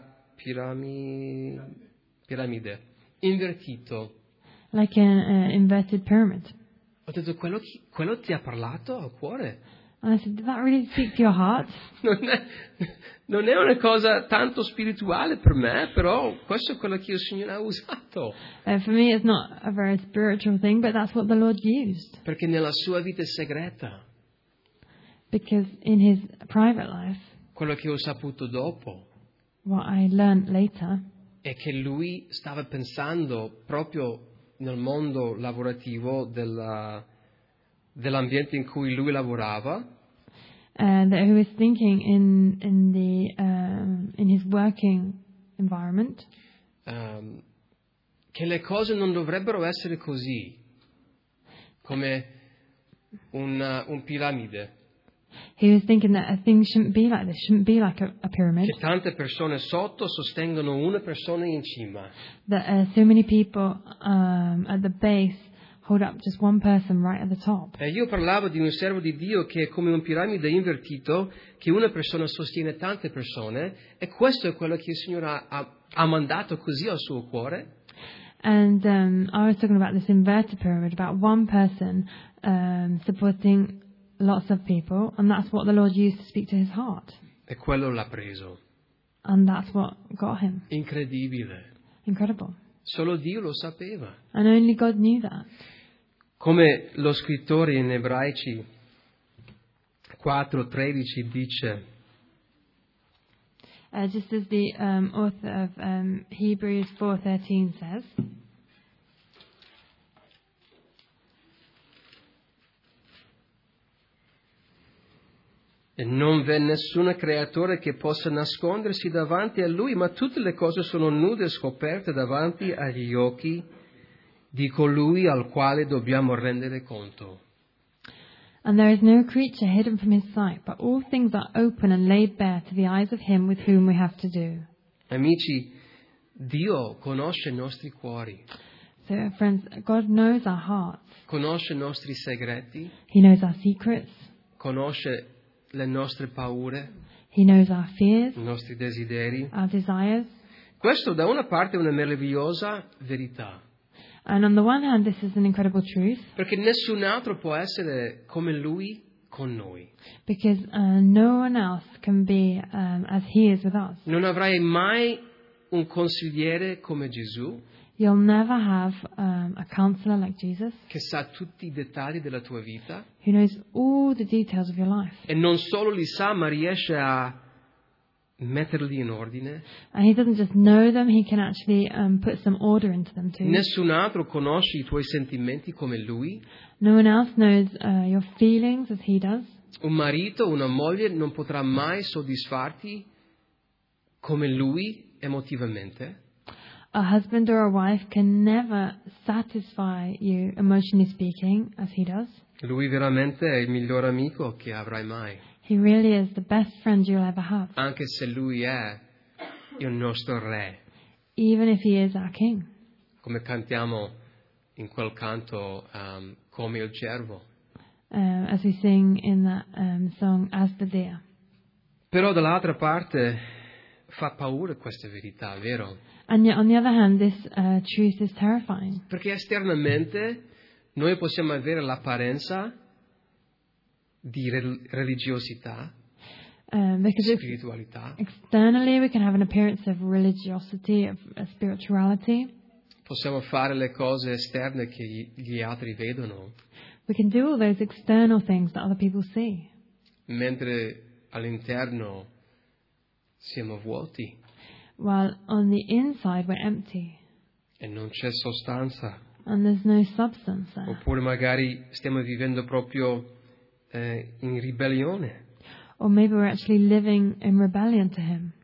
S1: piramide invertito.
S2: Like an inverted pyramid.
S1: Ho detto, quello ti ha parlato al cuore?
S2: And I said, did that really speak to your heart?
S1: Non è una cosa tanto spirituale per me, però questo è quello che il Signore ha usato.
S2: For me it's not a very spiritual thing, but that's what the Lord used.
S1: Perché nella sua vita segreta,
S2: Because in his private life,
S1: quello che ho saputo dopo,
S2: what I learned later,
S1: è che lui stava pensando proprio nel mondo lavorativo dell'ambiente in cui lui lavorava,
S2: that he was thinking in his working environment,
S1: che le cose non dovrebbero essere così, come un piramide,
S2: He was thinking that a thing shouldn't be like this, shouldn't be like a pyramid,
S1: che tante persone sotto sostengono una persona in cima.
S2: that so many people at the base hold up just one person right at the top.
S1: E io parlavo di un servo di Dio che è come un piramide invertito, che una persona sostiene tante persone, e questo è quello che il Signore ha mandato così al suo cuore.
S2: And I was talking about this inverted pyramid, about one person supporting lots of people, and that's what the Lord used to speak to his heart.
S1: E quello l'ha preso.
S2: And that's what got him.
S1: Incredibile.
S2: Incredible.
S1: Solo Dio lo sapeva.
S2: And only God knew that.
S1: Come lo scrittore in Ebraici 4:13 dice,
S2: Just as the author of Hebrews 4:13 says,
S1: e non v'è nessun creatore che possa nascondersi davanti a Lui, ma tutte le cose sono nude e scoperte davanti agli occhi di colui al quale dobbiamo rendere conto.
S2: and there is no creature hidden from his sight, but all things are open and laid bare to the eyes of him with whom we have to do.
S1: Amici, Dio conosce i nostri cuori,
S2: So, friends, God knows our hearts.
S1: conosce i nostri segreti,
S2: He knows our secrets.
S1: conosce le nostre paure,
S2: He knows our fears,
S1: i nostri desideri.
S2: our desires.
S1: Questo da una parte è una meravigliosa verità,
S2: And on the one hand, this is an incredible truth,
S1: perché nessun altro può essere come Lui con noi.
S2: because no one else can be as He is with us.
S1: Non avrai mai un consigliere come Gesù
S2: You'll never have a counselor like Jesus,
S1: che sa tutti i dettagli della tua vita,
S2: who knows all the details of your life.
S1: e non solo li sa, ma riesce a metterli in ordine.
S2: And He doesn't just know them, He can actually put some order into them too.
S1: Nessun altro conosce i tuoi sentimenti come Lui.
S2: No one else knows your feelings as He does.
S1: Un marito, una moglie non potrà mai soddisfarti come Lui emotivamente.
S2: A husband or a wife can never satisfy you, emotionally speaking, as He does.
S1: Lui veramente è il miglior amico che avrai mai,
S2: He really is the best friend you'll ever have,
S1: anche se Lui è il nostro Re,
S2: even if He is our King.
S1: come cantiamo in quel canto, come il cervo.
S2: As we sing in that song, As the Deer.
S1: Però dall'altra parte fa paura questa verità, vero?
S2: And yet, on the other hand, this truth is terrifying.
S1: Perché esternamente noi possiamo avere l'apparenza di religiosità,
S2: Because
S1: spiritualità,
S2: externally we can have an appearance of religiosity, of spirituality.
S1: possiamo fare le cose esterne che gli altri vedono,
S2: We can do all those external things that other people see,
S1: mentre all'interno siamo vuoti
S2: while on the inside we're empty
S1: e non c'è sostanza.
S2: and there's no substance there.
S1: Oppure magari stiamo vivendo proprio in ribellione.
S2: Or maybe we're actually living in rebellion to Him.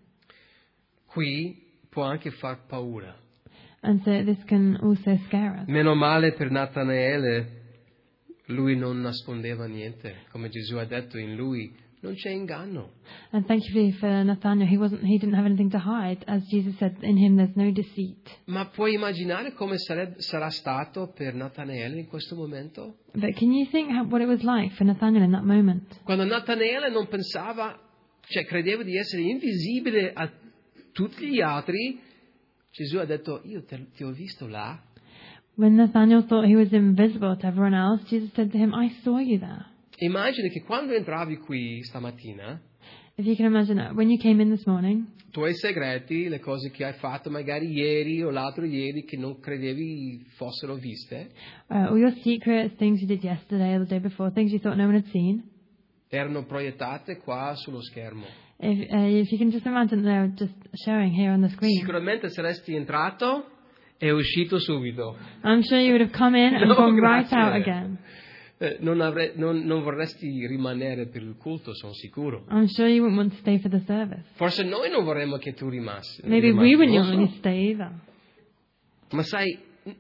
S1: Qui può anche far paura.
S2: And so this can also scare us.
S1: Meno male per Natanaele, lui non nascondeva niente. Come Gesù ha detto, in lui non c'è inganno.
S2: And thankfully for Nathaniel, he didn't have anything to hide. As Jesus said, in him there's no deceit.
S1: Ma puoi immaginare come sarà stato per Natanaele in questo momento?
S2: But can you think what it was like for Nathaniel in that moment?
S1: Quando Natanaele non pensava, credeva di essere invisibile a tutti gli altri, Gesù ha detto, io ti ho visto là.
S2: When Nathaniel thought he was invisible to everyone else, Jesus said to him, I saw you there.
S1: Immagini che quando entravi qui stamattina,
S2: If you can imagine that, when you came in this morning,
S1: i tuoi segreti, le cose che hai fatto magari ieri o l'altro ieri che non credevi fossero viste,
S2: all your secrets, things you did yesterday or the day before, things you thought no one had seen,
S1: erano proiettate qua sullo schermo.
S2: if you can just imagine they're just showing here on the screen.
S1: Sicuramente saresti entrato e uscito subito.
S2: I'm sure you would have come in and
S1: No,
S2: gone right
S1: grazie.
S2: out again.
S1: Non vorresti rimanere per il culto, sono sicuro.
S2: I'm sure you wouldn't want to stay for the service.
S1: Forse noi non vorremmo che tu rimassi.
S2: Maybe we wouldn't
S1: non so.
S2: want you to stay either.
S1: Ma sai,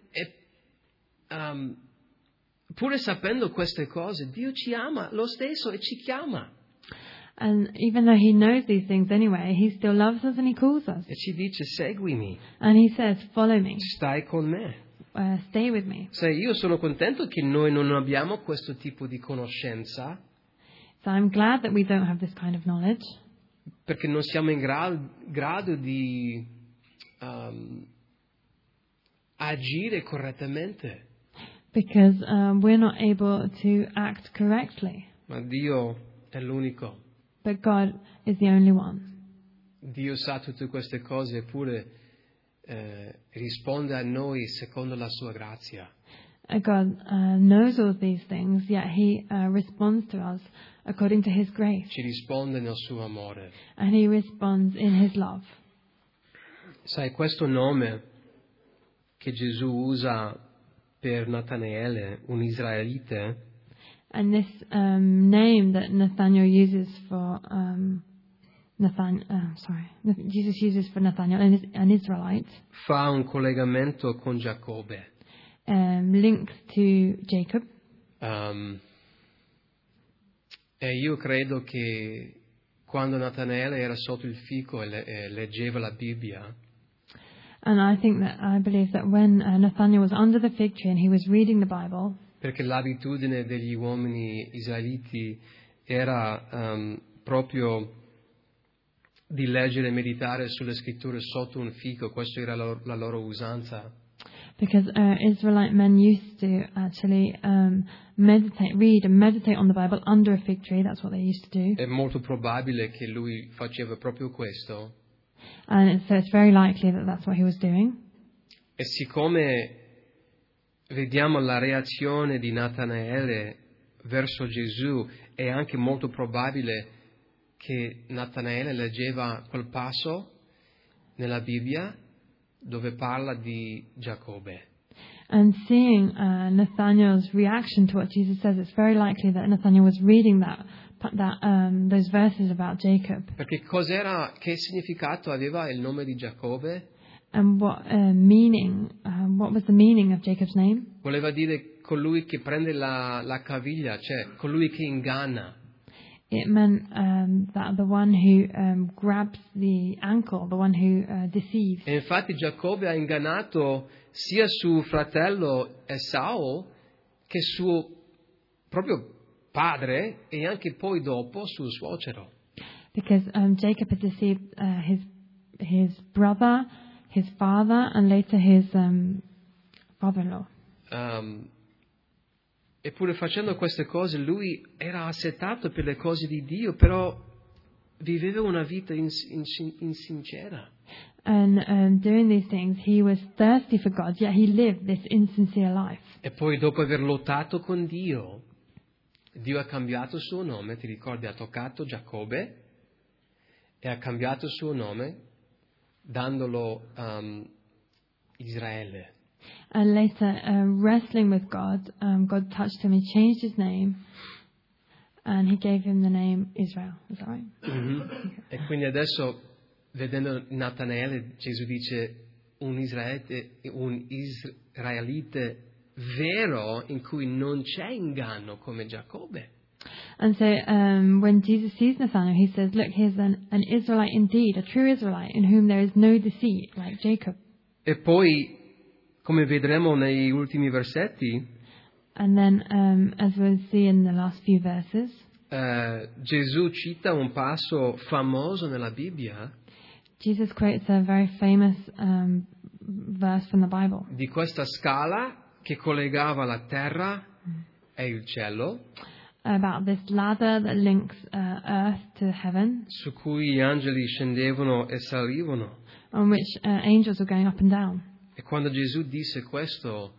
S1: pure sapendo queste cose, Dio ci ama lo stesso e ci chiama.
S2: And even though he knows these things anyway, he still loves us and he calls us.
S1: E ci dice, seguimi,
S2: And he says, follow me,
S1: stai con me.
S2: stay with me.
S1: Sai, io sono contento che noi non abbiamo questo tipo di conoscenza,
S2: So I'm glad that we don't have this kind of knowledge,
S1: perché non siamo in grado di agire correttamente.
S2: because we're not able to act correctly.
S1: Ma Dio è l'unico.
S2: But God is the only one.
S1: Dio sa tutte queste cose eppure risponde a noi secondo la sua grazia.
S2: God knows all these things, yet he responds to us according to his grace.
S1: Ci risponde nel suo amore.
S2: And he responds in his love.
S1: Sai, questo nome che Gesù usa per Natanaele, un israelite,
S2: And this name that Nathaniel uses for Jesus uses for Nathaniel, an Israelite,
S1: fa un collegamento con Giacobbe.
S2: links to Jacob.
S1: E io credo che quando Natanaele era sotto il fico e leggeva la Bibbia,
S2: And I believe that when Nathaniel was under the fig tree and he was reading the Bible,
S1: perché l'abitudine degli uomini israeliti era proprio di leggere e meditare sulle scritture sotto un fico, questa era la loro usanza.
S2: because Israelite men used to actually read and meditate on the Bible under a fig tree. That's what they used to do.
S1: È molto probabile che lui faceva proprio questo.
S2: And so it's very likely that that's what he was doing.
S1: E siccome vediamo la reazione di Natanaele verso Gesù, è anche molto probabile che Natanaele leggeva quel passo nella Bibbia dove parla di Giacobbe.
S2: And seeing Nathaniel's reaction to what Jesus says, it's very likely that Nathaniel was reading those verses about Jacob.
S1: Perché che significato aveva il nome di Giacobbe?
S2: And what was the meaning of Jacob's name?
S1: Voleva dire colui che prende la caviglia, cioè colui che inganna.
S2: It meant that the one who grabs the ankle, the one who deceives.
S1: E infatti Giacobbe ha ingannato sia suo fratello Esau che suo proprio padre e anche poi dopo suo suocero.
S2: Because Jacob had deceived his brother, his father, and later his father-in-law.
S1: Eppure facendo queste cose lui era assetato per le cose di Dio, però viveva una vita insincera.
S2: And doing these things, he was thirsty for God, yet he lived this insincere life.
S1: E poi dopo aver lottato con Dio ha cambiato il suo nome, ti ricordi, ha toccato Giacobbe e ha cambiato il suo nome dandolo Israele.
S2: And later, wrestling with God, God touched him, he changed his name, and he gave him the name Israel. Is that right?
S1: Mm-hmm. E quindi adesso, vedendo Natanaele, Gesù dice un israelite vero in cui non c'è inganno come Giacobbe.
S2: And so when Jesus sees Nathanael, he says, look, here's an Israelite indeed, a true Israelite, in whom there is no deceit, like Jacob.
S1: E poi, come vedremo negli ultimi versetti,
S2: And then, as we'll see in the last few verses,
S1: Gesù cita un passo famoso nella Bibbia
S2: Jesus quotes a very famous verse from the Bible
S1: di questa scala che collegava la terra e il cielo,
S2: about this ladder that links earth to heaven,
S1: su cui gli angeli scendevano e salivano.
S2: on which angels were going up and down.
S1: E quando Gesù disse questo,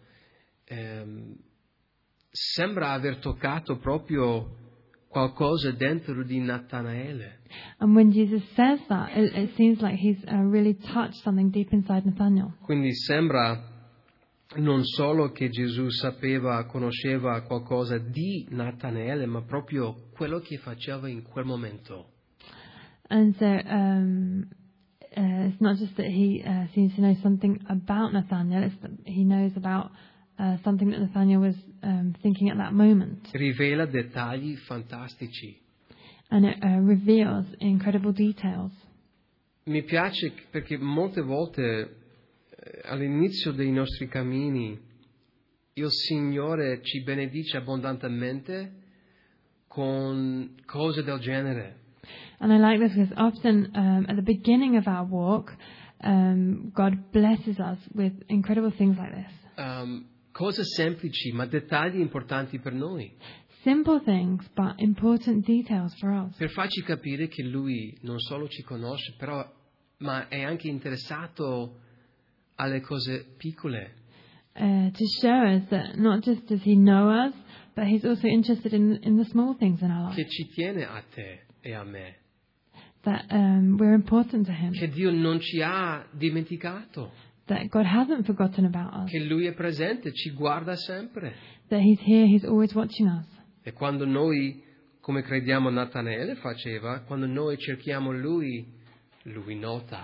S1: sembra aver toccato proprio qualcosa dentro di Natanaele.
S2: And when Jesus says that, it seems like he's really touched something deep inside Nathaniel.
S1: Quindi sembra non solo che Gesù conosceva qualcosa di Natanaele, ma proprio quello che faceva in quel momento.
S2: And so it's not just that he seems to know something about Nathaniel, it's that he knows about something that Nathaniel was thinking at that moment.
S1: Rivela dettagli fantastici.
S2: And it reveals incredible details.
S1: Mi piace perché molte volte all'inizio dei nostri cammini il Signore ci benedice abbondantemente con cose del genere.
S2: And I like this because often at the beginning of our walk, God blesses us with incredible things like this.
S1: Cose semplici ma dettagli importanti per noi.
S2: Simple things, but important details for us.
S1: Per farci capire che Lui non solo ci conosce, ma è anche interessato alle cose piccole.
S2: To show us that not just does He know us, but He's also interested in the small things in our life.
S1: Che ci tiene a te e a me.
S2: That we're important to Him.
S1: Che Dio non ci ha dimenticato.
S2: That God hasn't forgotten about us.
S1: Che Lui è presente, ci guarda sempre.
S2: That He's here, He's always watching us.
S1: E quando noi, come crediamo Nathanaele faceva, quando noi cerchiamo Lui nota.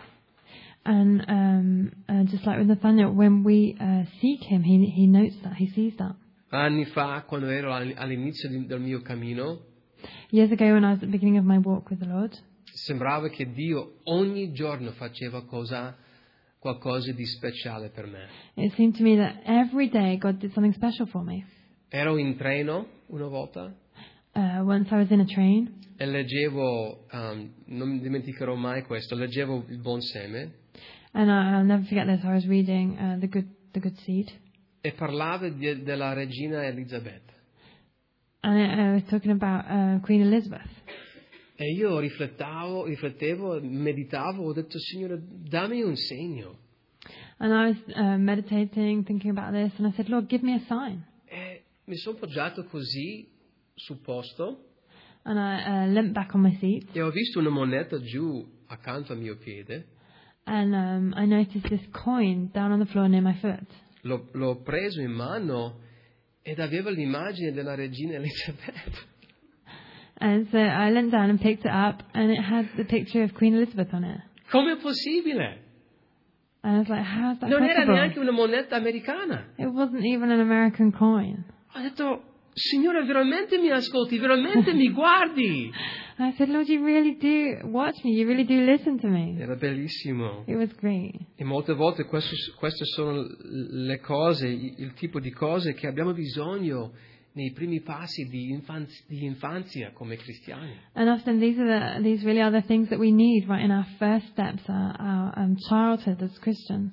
S2: And just like with Nathaniel, when we seek Him, he notes that, He sees that.
S1: Anni fa, quando ero all'inizio del mio cammino,
S2: Years ago when I was at the beginning of my walk with the Lord,
S1: sembrava che Dio ogni giorno faceva qualcosa di speciale per me.
S2: it seemed to me that every day God did something special for me.
S1: Ero in treno una volta
S2: Once I was in a train,
S1: e leggevo, non mi dimenticherò mai questo, leggevo il buon seme
S2: and I'll never forget this. I was reading the good seed,
S1: e parlava della regina Elisabeth.
S2: and I was talking about Queen Elizabeth.
S1: E io riflettevo, meditavo, ho detto, Signore, dammi un segno.
S2: And I was meditating, thinking about this, and I said, Lord, give me a sign.
S1: E mi sono poggiato così sul posto
S2: And I leant back on my seat,
S1: e ho visto una moneta giù accanto al mio piede.
S2: and I noticed this coin down on the floor near my foot.
S1: L'ho preso in mano ed aveva l'immagine della regina Elisabeth.
S2: And so I leant down and picked it up, and it had the picture of Queen Elizabeth on it.
S1: Com'è possibile?
S2: And I was like, how is that
S1: Non era neanche
S2: possible?
S1: una moneta americana.
S2: It wasn't even an American coin.
S1: Ho detto, Signore, veramente mi ascolti, veramente mi guardi.
S2: And I said, Lord, you really do watch me. You really do listen to me.
S1: Era bellissimo.
S2: It was great.
S1: E molte volte queste sono le cose, il tipo di cose che abbiamo bisogno nei primi passi di infanzia come cristiani.
S2: And often these really are the things that we need right in our first steps, our childhood as Christians.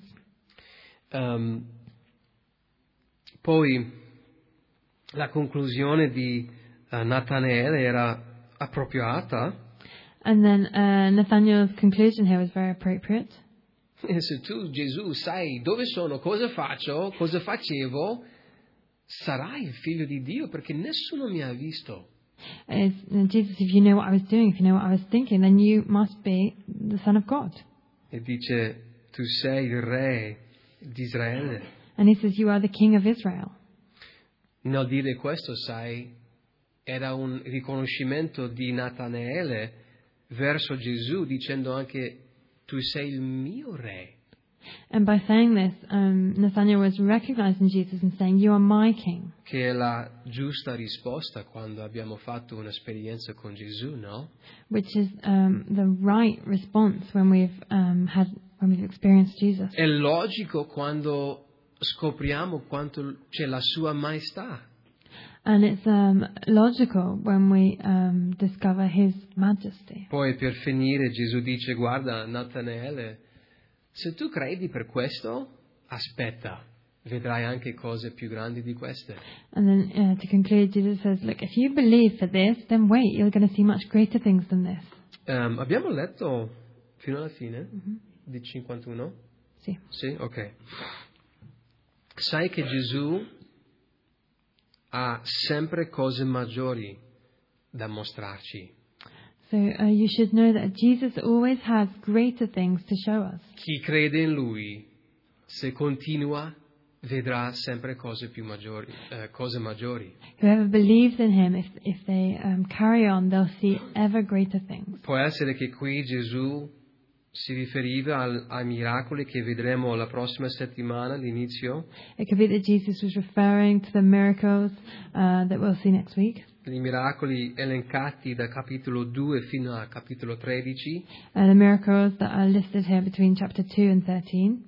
S1: Poi la conclusione di Nathanaele era appropriata.
S2: And then Nathaniel's conclusion here was very appropriate.
S1: E se tu, Gesù, sai dove sono, cosa faccio, cosa facevo, sarai il figlio di Dio perché nessuno mi ha visto.
S2: Jesus, if you know what I was doing, if you know what I was thinking, then you must be the Son of God.
S1: E dice, tu sei il re di Israele.
S2: And he says, you are the King of Israel.
S1: Nel dire questo, sai, era un riconoscimento di Nathanaele verso Gesù, dicendo anche, tu sei il mio re.
S2: And by saying this, Nathaniel was recognizing Jesus and saying, you are my King.
S1: Che è la giusta risposta quando abbiamo fatto un'esperienza con Gesù, no?
S2: Which is the right response when we've experienced Jesus.
S1: È logico quando scopriamo quanto c'è la sua maestà.
S2: And it's logical when we discover His majesty.
S1: Poi per finire Gesù dice, guarda Nathanaele, se tu credi per questo, aspetta, vedrai anche cose più grandi di queste.
S2: And then to conclude, Jesus says, look, if you believe for this, then wait, you're going to see much greater things than this.
S1: Abbiamo letto fino alla fine di 51?
S2: Sì.
S1: Sì, ok. Sai che Gesù ha sempre cose maggiori da mostrarci.
S2: So you should know that Jesus always has greater things to show us.
S1: Chi crede in Lui, se continua, vedrà sempre cose maggiori.
S2: Whoever believes in Him, if they carry on, they'll see ever greater things.
S1: Può essere che qui Gesù si riferiva ai miracoli che vedremo la prossima settimana, all'inizio,
S2: It could be that Jesus was referring to the miracles that we'll see next week.
S1: i miracoli elencati da capitolo 2 fino a capitolo 13,
S2: The miracles that are listed here between chapter 2 and 13.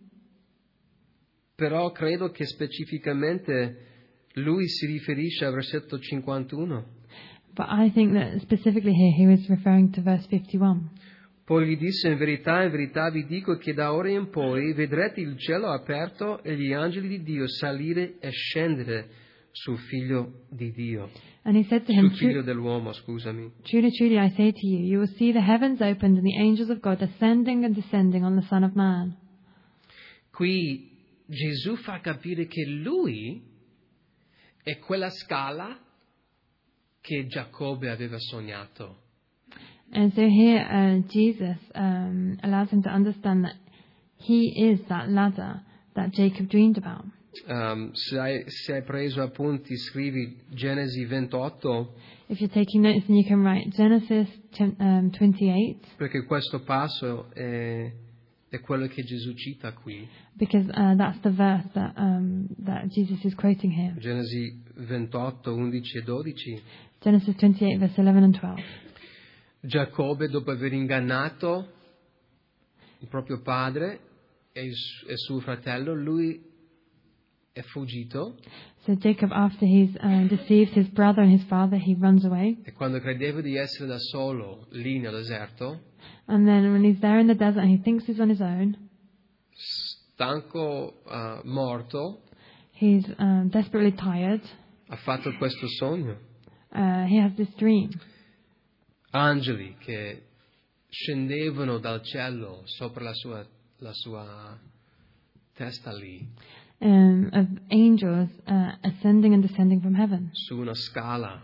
S1: però credo che specificamente lui si riferisce al versetto 51.
S2: But I think that specifically here he was referring to verse 51.
S1: Poi gli disse: in verità vi dico che da ora in poi vedrete il cielo aperto e gli angeli di Dio salire e scendere sul figlio di Dio.
S2: And he said to him,
S1: Sul figlio dell'uomo, scusami.
S2: Truly, truly, I say to you, you will see the heavens opened and the angels of God ascending and descending on the Son of Man.
S1: Qui Gesù fa capire che lui è quella scala che Giacobbe aveva sognato.
S2: And so here Jesus allows him to understand that he is that ladder that Jacob dreamed about.
S1: Se hai preso appunti, scrivi Genesi 28,
S2: If you're taking notes, then you can write Genesis 28,
S1: perché questo passo è quello che Gesù cita qui.
S2: because that's the verse that Jesus is quoting here.
S1: Genesi 28, 11 e 12.
S2: Genesis 28, verse 11 and 12.
S1: Giacobbe, dopo aver ingannato il proprio padre e suo fratello, lui è fuggito,
S2: So Jacob, after he's deceived his brother and his father, he runs away.
S1: e quando credeva di essere da solo lì nel deserto,
S2: And then when he's there in the desert and he thinks he's on his own,
S1: stanco, morto,
S2: he's desperately tired.
S1: ha fatto questo sogno.
S2: He has this dream.
S1: Angeli che scendevano dal cielo sopra la sua testa lì,
S2: Of angels ascending and descending from heaven
S1: su una scala.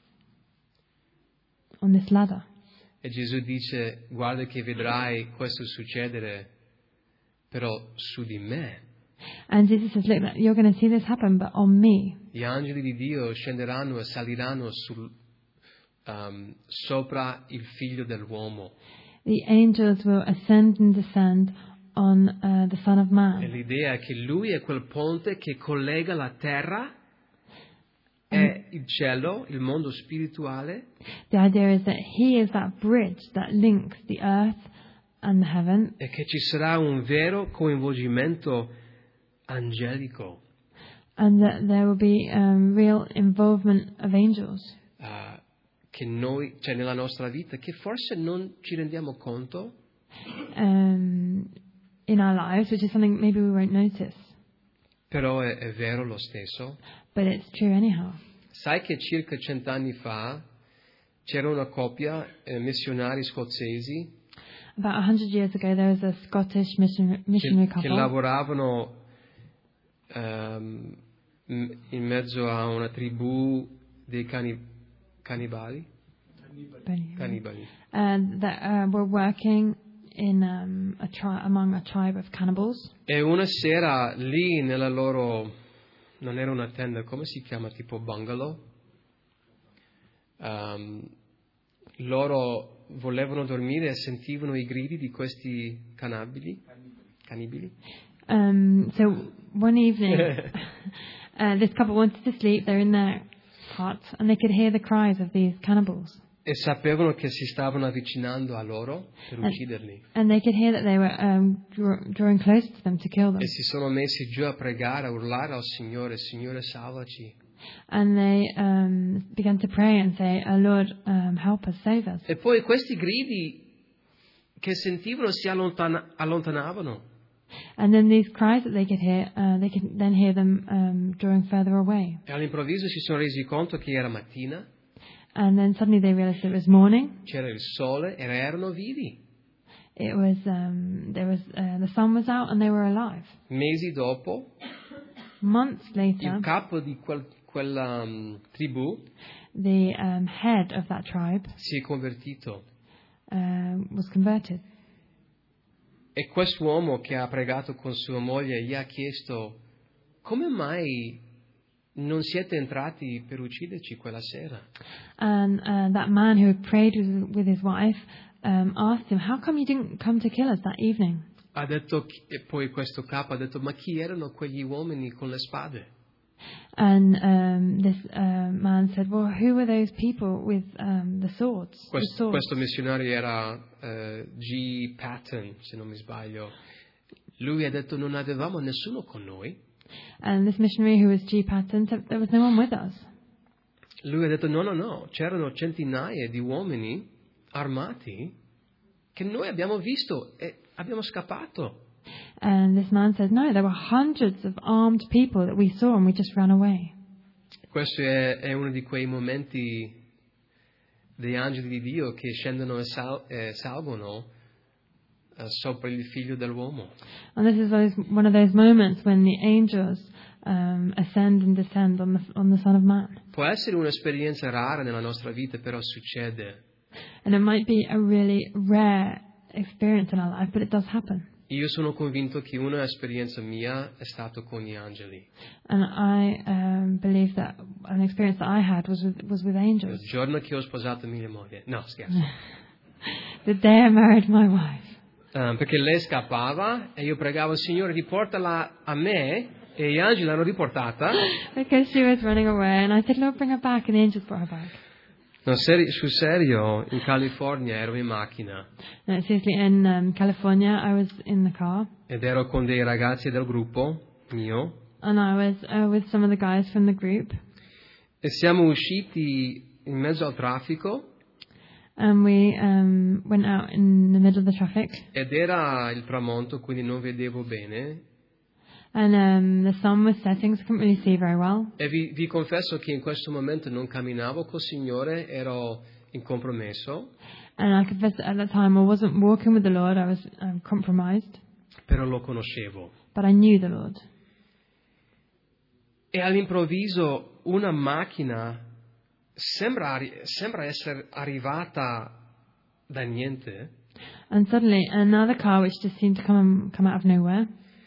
S2: on this ladder.
S1: E Gesù dice: guarda che vedrai questo succedere, però su di me.
S2: And Jesus says, look, you're going to see this happen, but on me.
S1: Gli angeli di Dio scenderanno e saliranno sopra il figlio dell'uomo.
S2: The angels will ascend and descend on the Son of
S1: E
S2: Man.
S1: l'idea è che lui è quel ponte che collega la terra e il cielo, il mondo spirituale,
S2: The idea is that he is that bridge that links the earth and the heaven,
S1: e che ci sarà un vero coinvolgimento angelico,
S2: and that there will be real involvement of angels
S1: che noi, cioè nella nostra vita, che forse non ci rendiamo conto,
S2: in our lives, which is something maybe we won't notice,
S1: però è vero lo stesso.
S2: but it's true anyhow.
S1: Sai che circa 100 anni fa c'era una coppia missionari scozzesi
S2: About 100 years ago, there was a Scottish missionary
S1: che
S2: couple
S1: lavoravano in mezzo a una tribù dei cannibali.
S2: that were working in among a tribe of cannibals.
S1: E una sera lì nella loro, non era una tenda, come si chiama, tipo bungalow, loro volevano dormire e sentivano i gridi di questi cannibali.
S2: So one evening, this couple wanted to sleep. They're in their hut, and they could hear the cries of these cannibals.
S1: E sapevano che si stavano avvicinando a loro per ucciderli.
S2: And they could hear that they were drawing close to them to kill them.
S1: E si sono messi giù a pregare, a urlare al Signore: Signore, salvaci.
S2: And they began to pray and say, "Oh Lord, help us, save us."
S1: E poi questi gridi che sentivano si allontanavano.
S2: And then these cries that they could then hear them drawing further away.
S1: E all'improvviso si sono resi conto che era mattina,
S2: And then suddenly they realized it was morning.
S1: c'era il sole e erano vivi.
S2: It was the sun was out and they were alive.
S1: Mesi dopo,
S2: Months
S1: il
S2: later,
S1: capo di quella tribù
S2: the head of that tribe
S1: si è convertito.
S2: was converted.
S1: E quest'uomo che ha pregato con sua moglie gli ha chiesto: come mai non siete entrati per ucciderci quella sera?
S2: And that man who had prayed with his wife asked him, "How come you didn't come to kill us that evening?"
S1: Ha detto, e poi questo capo ha detto, ma chi erano quegli uomini con le spade?
S2: And this man said, "Well, who were those people with the swords?" with swords?
S1: Questo missionario era G. Patton, se non mi sbaglio. Lui ha detto, non avevamo nessuno con noi.
S2: And this missionary, who was G. Patton, said there was no one with us.
S1: Lui ha detto, no, c'erano centinaia di uomini armati che noi abbiamo visto e abbiamo scappato.
S2: And this man said, "No, there were hundreds of armed people that we saw and we just ran away."
S1: Questo è uno di quei momenti degli angeli di Dio che scendono e salgono sopra il figlio dell'uomo.
S2: And this is one of those moments when the angels ascend and descend on the Son of Man.
S1: Può essere un'esperienza rara nella nostra vita, però succede.
S2: And it might be a really rare experience in our life, but it does happen.
S1: Io sono convinto che una esperienza mia è stata con gli angeli.
S2: And I believe that an experience that I had was with angels.
S1: Il giorno che ho sposato mia moglie. No, scherzo.
S2: The day I married my wife.
S1: Perché lei scappava e io pregavo, Signore, riportala a me, e gli angeli l'hanno riportata.
S2: Because she was running away, and I said, "Lord, bring her back," and the angels brought her back.
S1: No, sul serio, in California ero in macchina
S2: No, seriously, in California, I was in the car,
S1: ed ero con dei ragazzi del gruppo mio
S2: and I was with some of the guys from the group,
S1: e siamo usciti in mezzo al traffico
S2: and we went out in the middle of the traffic,
S1: ed era il tramonto, quindi non vedevo bene.
S2: and the sun was setting, so I couldn't really see very well.
S1: E vi confesso che in questo momento non camminavo col Signore, ero in compromesso,
S2: And I confess that at that time I wasn't walking with the Lord, I was compromised,
S1: però lo conoscevo.
S2: but I knew the Lord.
S1: E all'improvviso una macchina sembra essere arrivata da niente,
S2: And suddenly another car, which just seemed to come out of nowhere,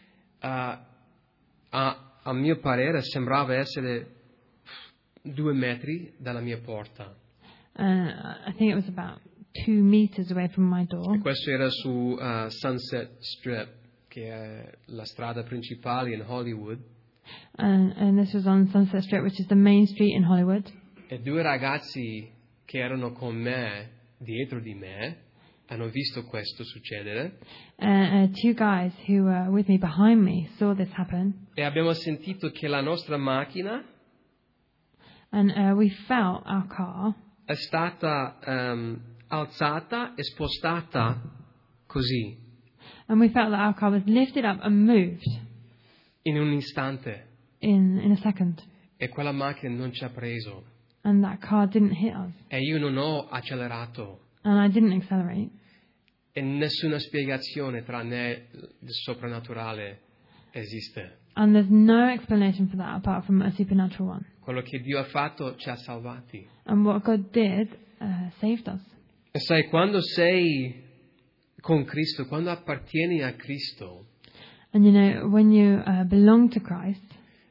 S1: a mio parere sembrava essere 2 metri dalla mia porta.
S2: I think it was about 2 meters away from my door.
S1: E questo era su Sunset Strip, che è la strada principale in Hollywood.
S2: And this was on Sunset Strip, which is the main street in Hollywood.
S1: E 2 ragazzi che erano con me, dietro di me, hanno visto questo succedere.
S2: 2 guys who were with me behind me saw this happen.
S1: E abbiamo sentito che la nostra macchina
S2: And we felt our car
S1: è stata alzata e spostata così,
S2: and we felt that our car was lifted up and moved
S1: in un istante.
S2: in a second.
S1: E quella macchina non ci ha preso.
S2: And that car didn't hit us.
S1: E io non ho accelerato.
S2: And I didn't accelerate.
S1: E nessuna spiegazione tranne il soprannaturale esiste.
S2: And there's no explanation for that apart from a supernatural one.
S1: Quello che Dio ha fatto ci ha salvati.
S2: And what God did saved us.
S1: E sai, quando sei con Cristo, quando appartieni a Cristo,
S2: And you know, when you belong to Christ,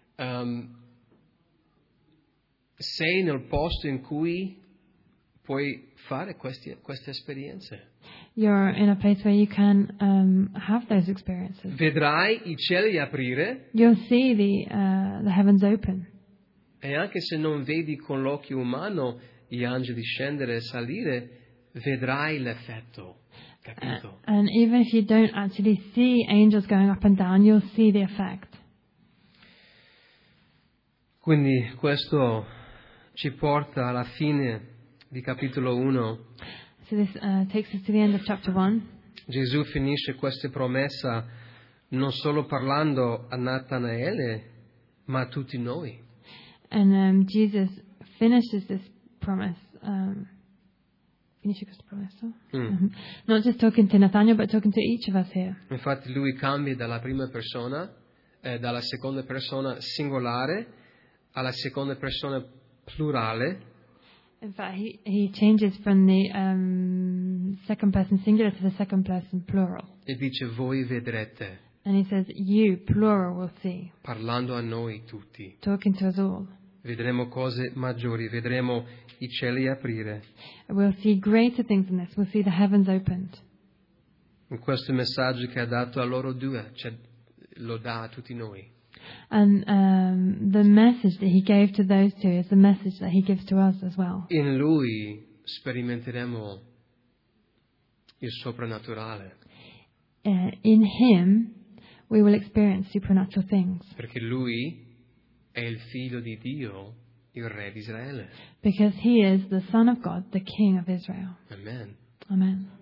S1: sei nel posto in cui puoi fare queste esperienze.
S2: you're in a place where you can have those experiences.
S1: Vedrai i cieli aprire,
S2: You'll see the heavens open.
S1: e anche se non vedi con l'occhio umano gli angeli scendere e salire, vedrai l'effetto. Capito?
S2: And even if you don't actually see angels going up and down, you'll see the effect.
S1: Quindi questo ci porta alla fine di capitolo 1.
S2: So this takes us to the end of chapter 1.
S1: Gesù finisce questa promessa non solo parlando a Natanaele, ma a tutti noi.
S2: And Jesus finishes this promise. Not just talking to Nathaniel, but talking to each of us here.
S1: Infatti lui cambia dalla prima persona, dalla seconda persona singolare alla seconda persona plurale.
S2: In fact, he changes from the second person singular to the second person plural.
S1: E dice voi vedrete,
S2: And he says, you, plural, will see.
S1: parlando a noi tutti.
S2: Talking to us all.
S1: vedremo cose maggiori, vedremo i cieli aprire.
S2: We'll see greater things than this. We'll see the heavens opened.
S1: In questo messaggio che ha dato a loro due, lo dà a tutti noi.
S2: And the message that he gave to those two is the message that he gives to us as well.
S1: In Lui sperimenteremo il soprannaturale,
S2: In him, we will experience supernatural things.
S1: perché Lui è il Figlio di Dio, il Re di Israele.
S2: Because he is the Son of God, the King of Israel.
S1: Amen.
S2: Amen.